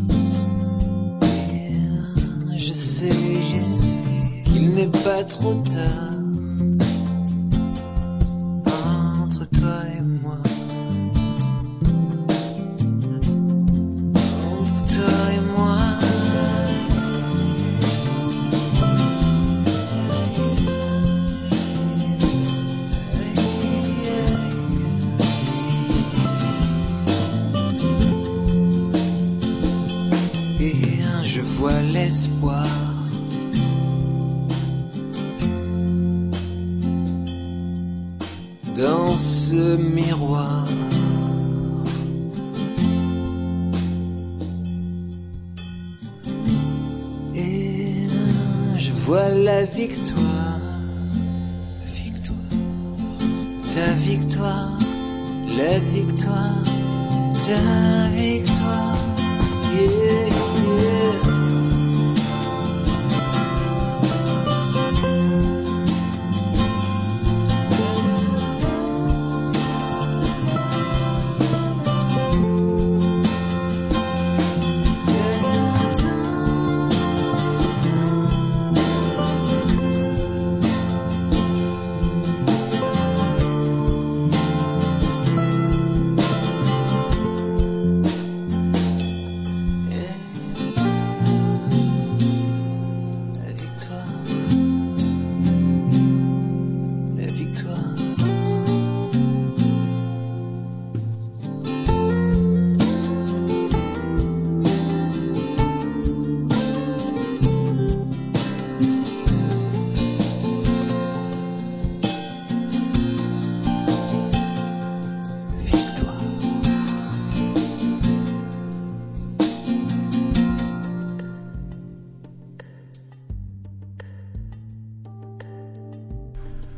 Et je sais, je sais qu'il n'est pas trop tard entre toi et moi. Entre toi et moi. Je vois l'espoir dans ce miroir. Et je vois la victoire, victoire, ta victoire, la victoire, ta victoire. Yeah, yeah.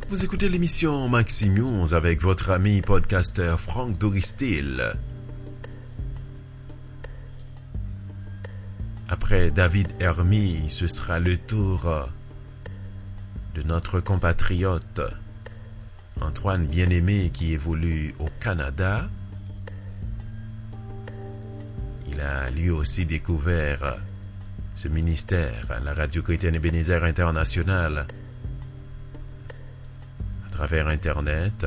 Vous écoutez l'émission Maximions avec votre ami podcasteur Franck Doristil. Après David Hermy, ce sera le tour de notre compatriote Antoine Bien-Aimé qui évolue au Canada. Il a lui aussi découvert ce ministère, la Radio Chrétienne Ebenezer Internationale, à travers Internet.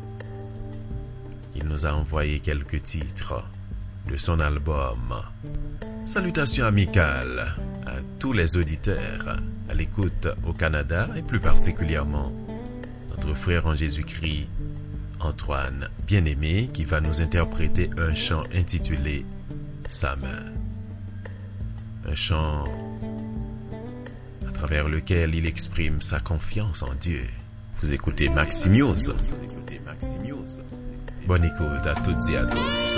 Il nous a envoyé quelques titres de son album. Salutations amicales à tous les auditeurs à l'écoute au Canada et plus particulièrement notre frère en Jésus-Christ Antoine Bien-Aimé qui va nous interpréter un chant intitulé Sa main. Un chant à travers lequel il exprime sa confiance en Dieu. Vous écoutez Maximios. Bonne écoute à toutes et à tous.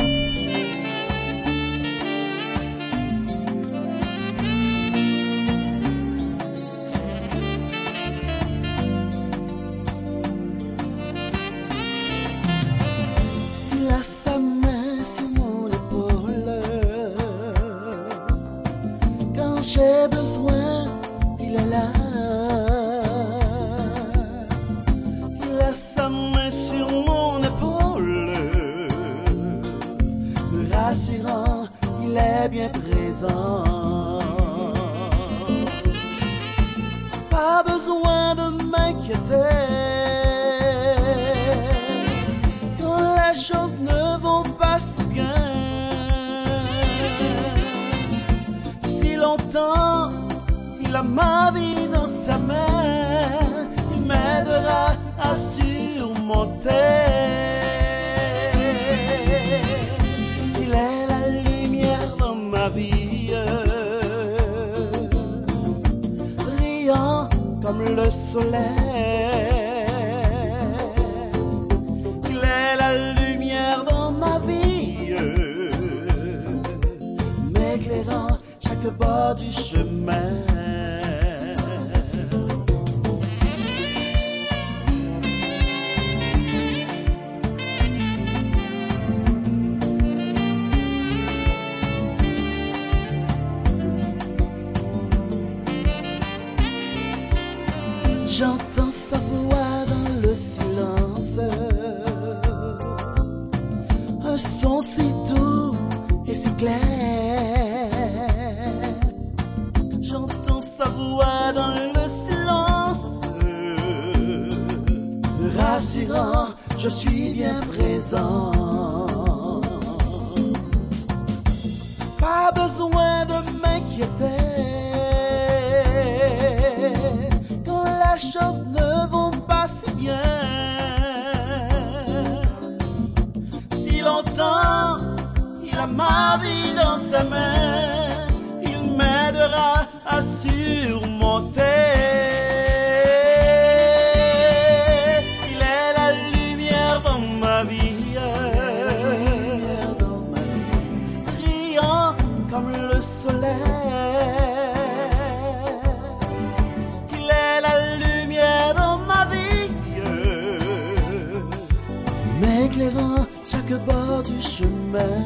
Il a sa main sur mon épaule. Quand j'ai besoin, il est là. Il a sa main sur mon épaule, me rassurant, il est bien présent. Pas besoin de m'inquiéter quand les choses ne vont pas si bien. Si longtemps il a ma vie dans sa main, il m'aidera à surmonter. Il est la lumière dans ma vie, brillant comme le soleil. Il est la lumière dans ma vie, m'éclairant chaque bord du chemin. J'entends sa voix dans le silence, un son si doux et si clair. J'entends sa voix dans le silence, me rassurant, je suis bien présent. Pas besoin de m'inquiéter quand les choses ne vont pas si bien. Si longtemps il a ma vie dans sa main, il m'aidera à surmonter. Il est la lumière dans ma vie, brillant comme le soleil. Il est la lumière dans ma vie, m'éclairant chaque bord du chemin.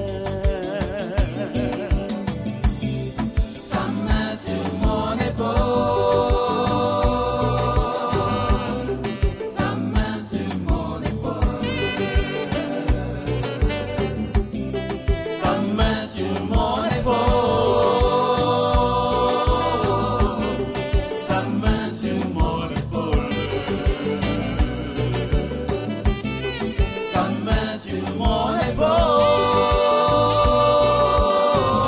Sa main sur mon épaule, sa main sur mon épaule, sa main sur mon épaule, sa main sur mon épaule, sa main sur mon épaule.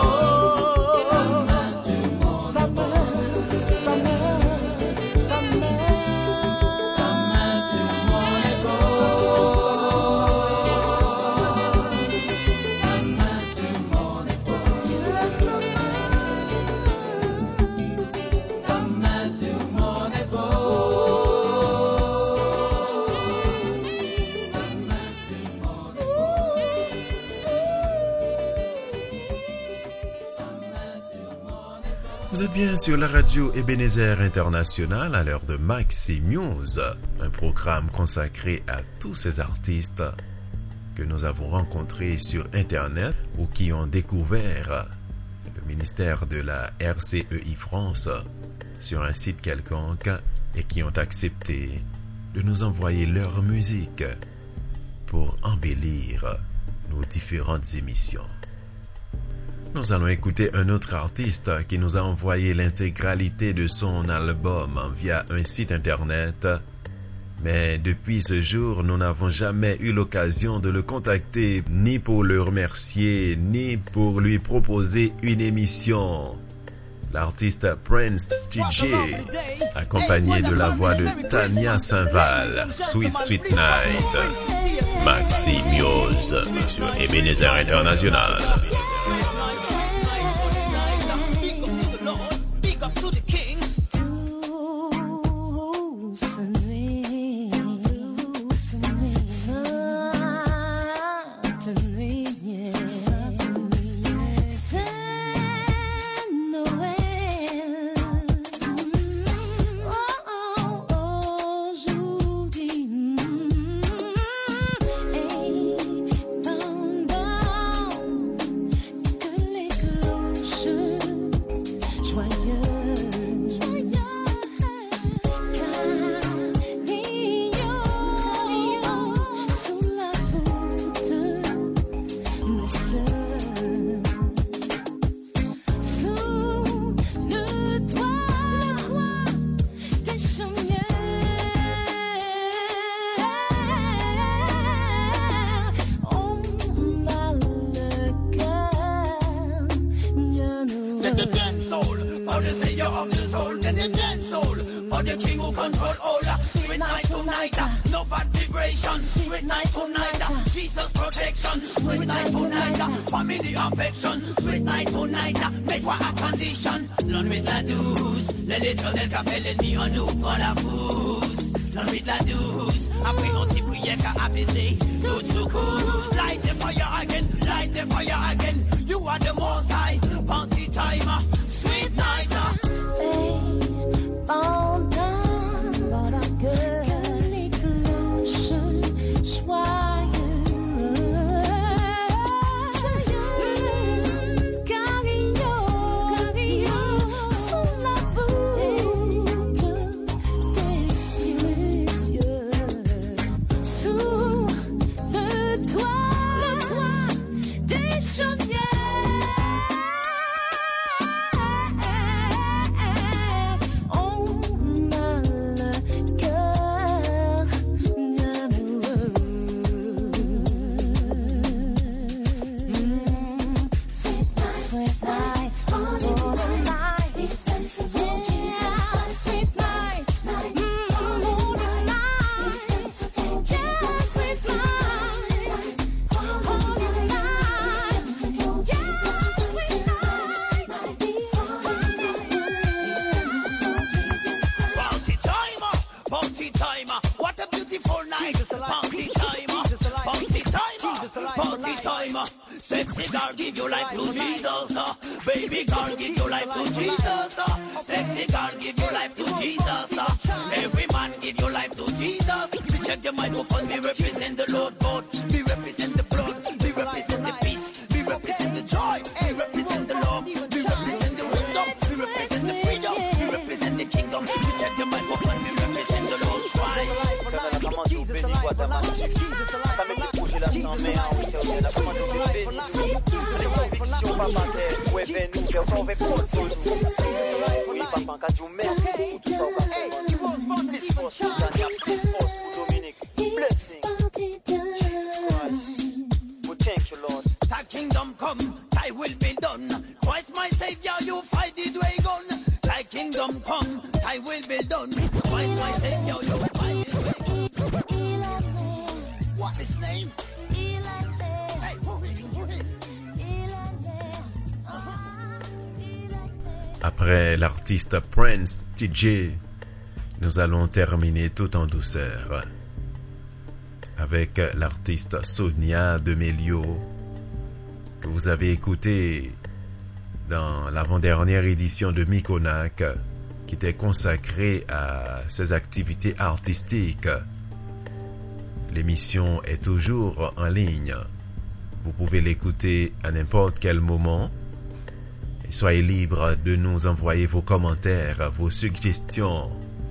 Vous êtes bien sur la radio Ebenezer International à l'heure de Maxi News, un programme consacré à tous ces artistes que nous avons rencontrés sur Internet ou qui ont découvert le ministère de la R C E I France sur un site quelconque et qui ont accepté de nous envoyer leur musique pour embellir nos différentes émissions. Nous allons écouter un autre artiste qui nous a envoyé l'intégralité de son album via un site internet. Mais depuis ce jour, nous n'avons jamais eu l'occasion de le contacter, ni pour le remercier, ni pour lui proposer une émission. L'artiste Prince T J, accompagné de la voix de Tania Saint-Val, Sweet Sweet Night, Maxi News sur Ebenezer International. Après l'artiste Prince T J, nous allons terminer tout en douceur avec l'artiste Sonia Demelio que vous avez écouté dans l'avant-dernière édition de Mikonak, qui était consacrée à ses activités artistiques. L'émission est toujours en ligne. Vous pouvez l'écouter à n'importe quel moment. Et soyez libre de nous envoyer vos commentaires, vos suggestions.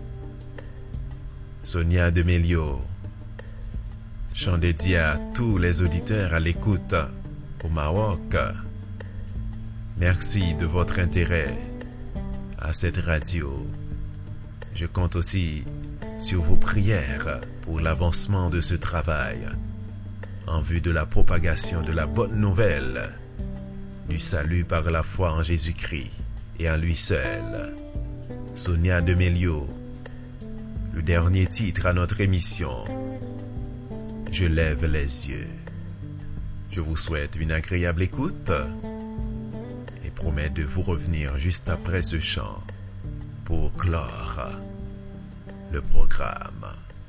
Sonia Demelio, chant dédié à tous les auditeurs à l'écoute au Maroc. Merci de votre intérêt à cette radio. Je compte aussi sur vos prières pour l'avancement de ce travail en vue de la propagation de la bonne nouvelle du salut par la foi en Jésus-Christ et en lui seul. Sonia Demelio, le dernier titre à notre émission. Je lève les yeux. Je vous souhaite une agréable écoute et promets de vous revenir juste après ce chant pour clore le programme.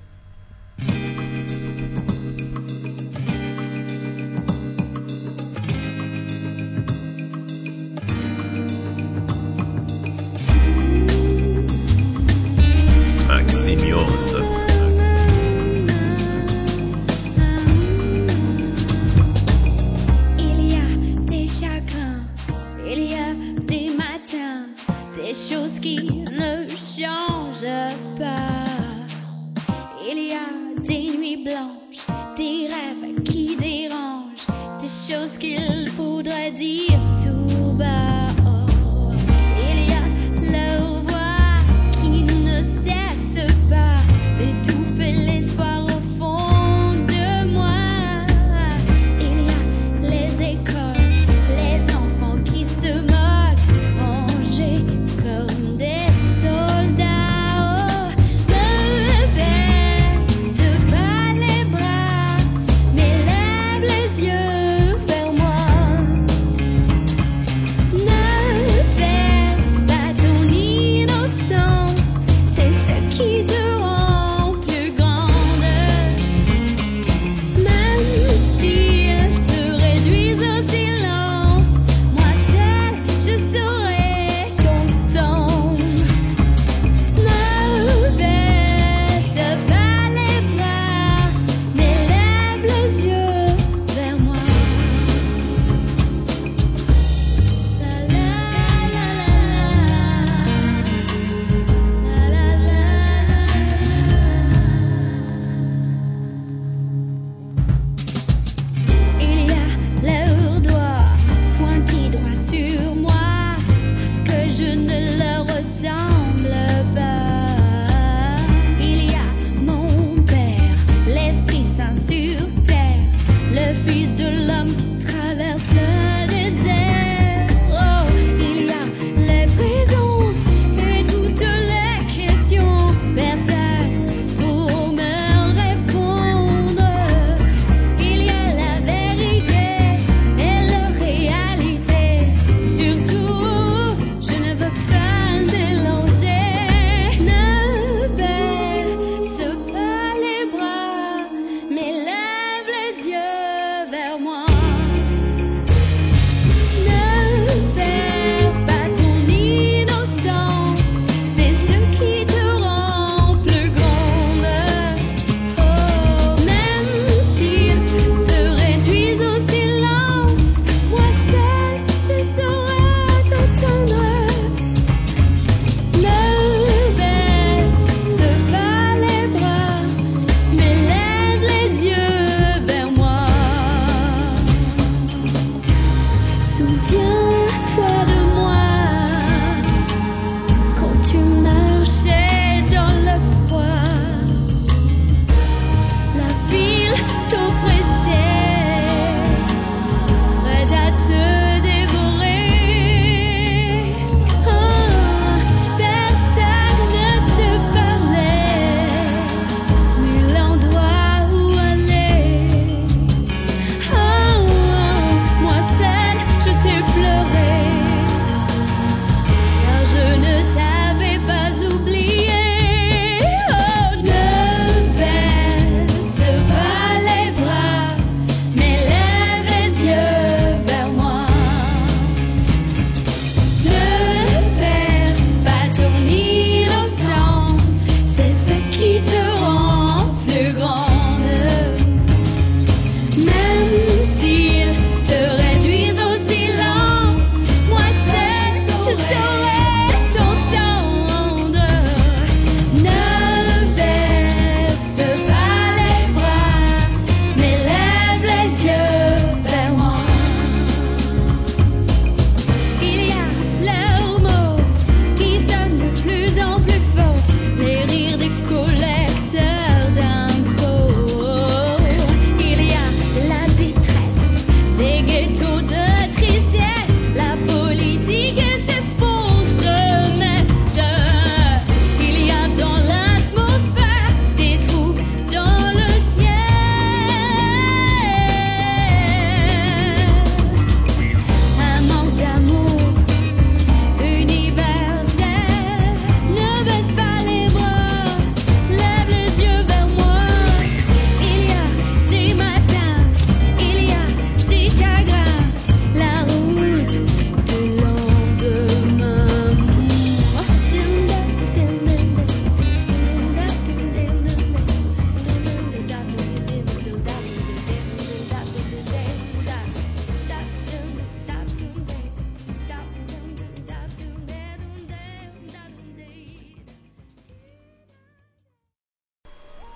Maximios. Il y a des chagrins, il y a des matins, des choses qui ne changent pas. Il y a des nuits blanches, des rêves qui dérangent, des choses qu'il faudrait dire tout bas. Oh, il y a leur voix qui ne cesse pas d'étouffer l'espoir au fond de moi. Il y a les écoles, les enfants qui se moquent, rangés comme des soldats. Oh,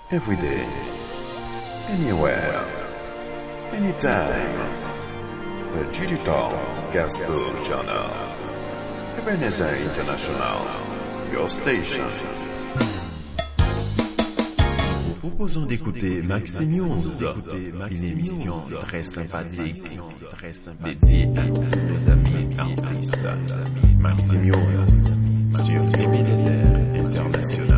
every day, anywhere, anytime. The Digital Gospel Channel. Ebenezer International, your station. Nous vous proposons d'écouter Maxime News, une émission très sympathique, dédiée à tous nos amis artistes. Maxime News sur Ebenezer International.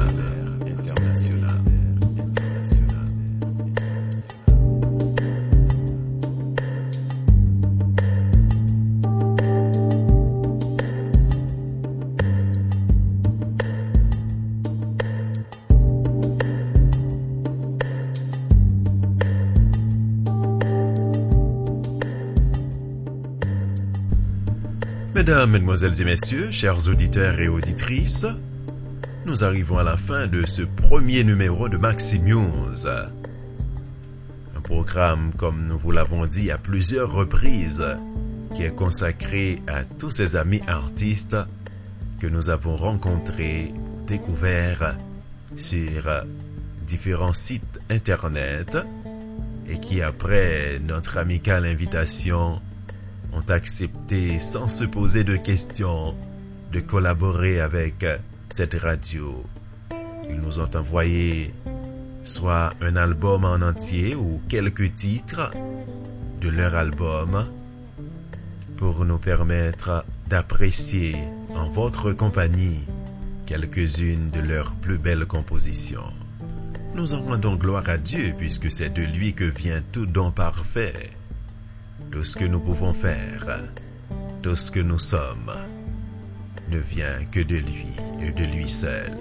Mesdames, Mesdemoiselles et Messieurs, chers auditeurs et auditrices, nous arrivons à la fin de ce premier numéro de Maxime News. Un programme, comme nous vous l'avons dit à plusieurs reprises, qui est consacré à tous ces amis artistes que nous avons rencontrés ou découverts sur différents sites internet et qui, après notre amicale invitation, ont accepté sans se poser de questions de collaborer avec cette radio. Ils nous ont envoyé soit un album en entier ou quelques titres de leur album pour nous permettre d'apprécier en votre compagnie quelques-unes de leurs plus belles compositions. Nous en rendons gloire à Dieu puisque c'est de lui que vient tout don parfait. Tout ce que nous pouvons faire, tout ce que nous sommes, ne vient que de lui et de lui seul.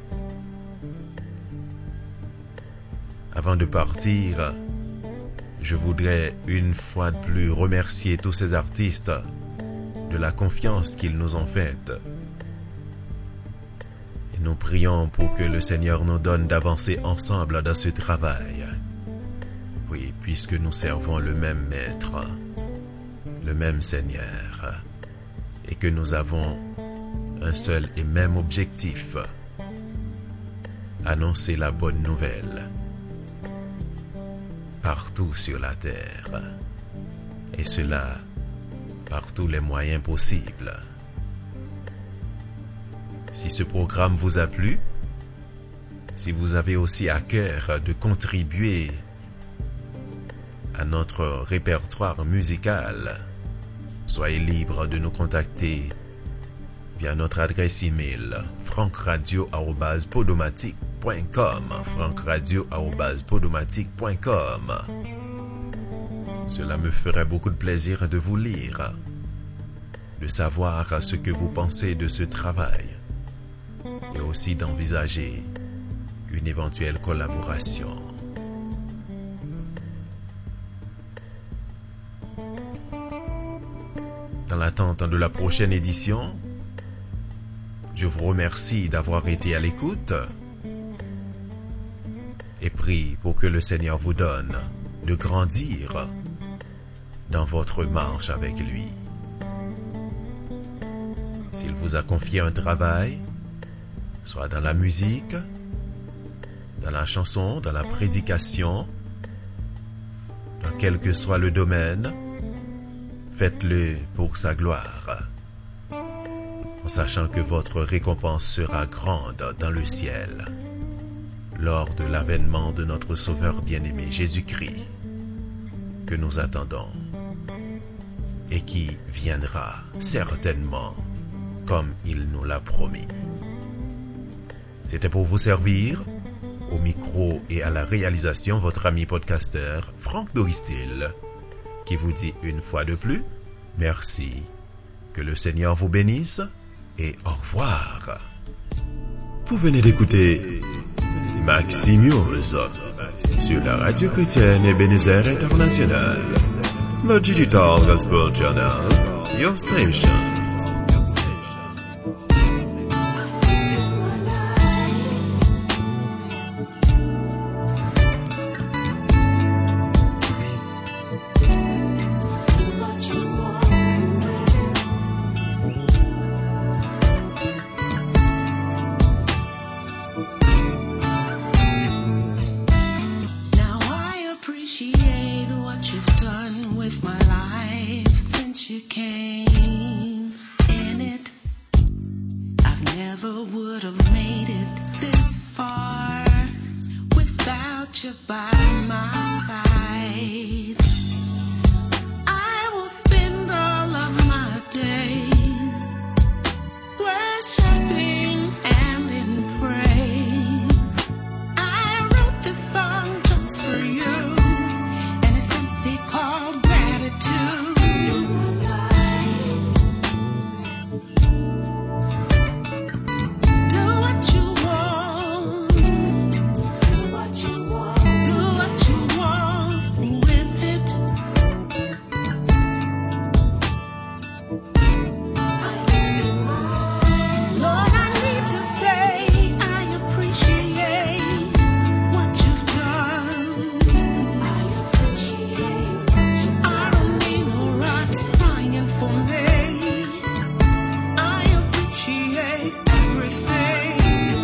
Avant de partir, je voudrais une fois de plus remercier tous ces artistes de la confiance qu'ils nous ont faite. Et nous prions pour que le Seigneur nous donne d'avancer ensemble dans ce travail. Oui, puisque nous servons le même Maître, le même Seigneur, et que nous avons un seul et même objectif, annoncer la bonne nouvelle partout sur la terre, et cela par tous les moyens possibles. Si ce programme vous a plu, si vous avez aussi à cœur de contribuer à notre répertoire musical, soyez libre de nous contacter via notre adresse email frankradio arobase podomatic point com frankradio arobase podomatic point com. Cela me ferait beaucoup de plaisir de vous lire, de savoir ce que vous pensez de ce travail et aussi d'envisager une éventuelle collaboration. Dans l'attente de la prochaine édition, je vous remercie d'avoir été à l'écoute et prie pour que le Seigneur vous donne de grandir dans votre marche avec lui. S'il vous a confié un travail, soit dans la musique, dans la chanson, dans la prédication, dans quel que soit le domaine, faites-le pour sa gloire, en sachant que votre récompense sera grande dans le ciel, lors de l'avènement de notre Sauveur bien-aimé Jésus-Christ, que nous attendons, et qui viendra certainement, comme il nous l'a promis. C'était pour vous servir, au micro et à la réalisation, votre ami podcasteur Franck Doristil, qui vous dit une fois de plus, merci, que le Seigneur vous bénisse et au revoir. Vous venez d'écouter Maxime News sur la radio chrétienne Ebenezer International, le Digital Gospel Channel, your station. made it this far without you by my side. I will spend all of my days worshiping and in praise. I wrote this song just for you, and it's simply called gratitude. Do what you want. Do what you want. Do what you want with it. Lord, I need to say I appreciate what you've done. I appreciate what you've done. I don't need no rocks crying for me. I appreciate everything.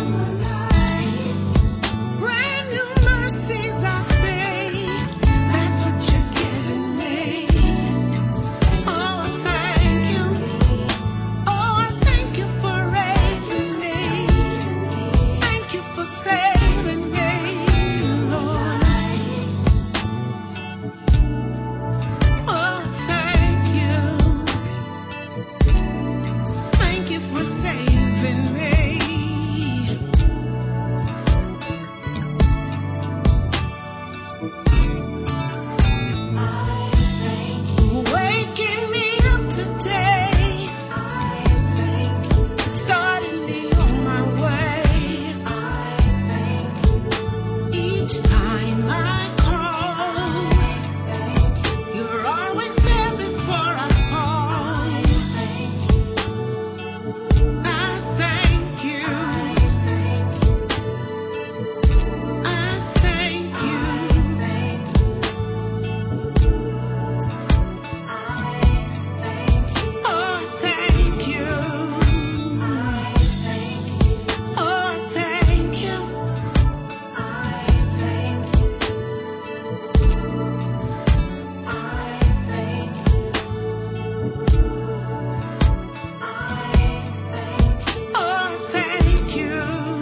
Brand new mercies I see. That's what you're giving me. Oh, thank you. Oh, I thank you for raising me. Thank you for saving me, Lord. Oh, thank you. Thank you for saving me. Waking me up today. Starting me on my way. Each time I call, you're always there before I fall. I thank you. I thank you. Oh, thank you. Oh, thank you. Oh, thank you.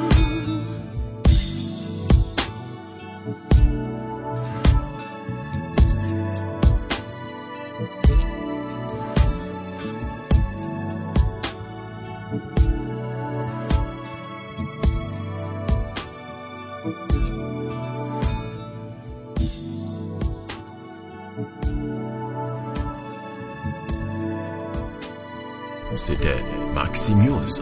C'était Maximius.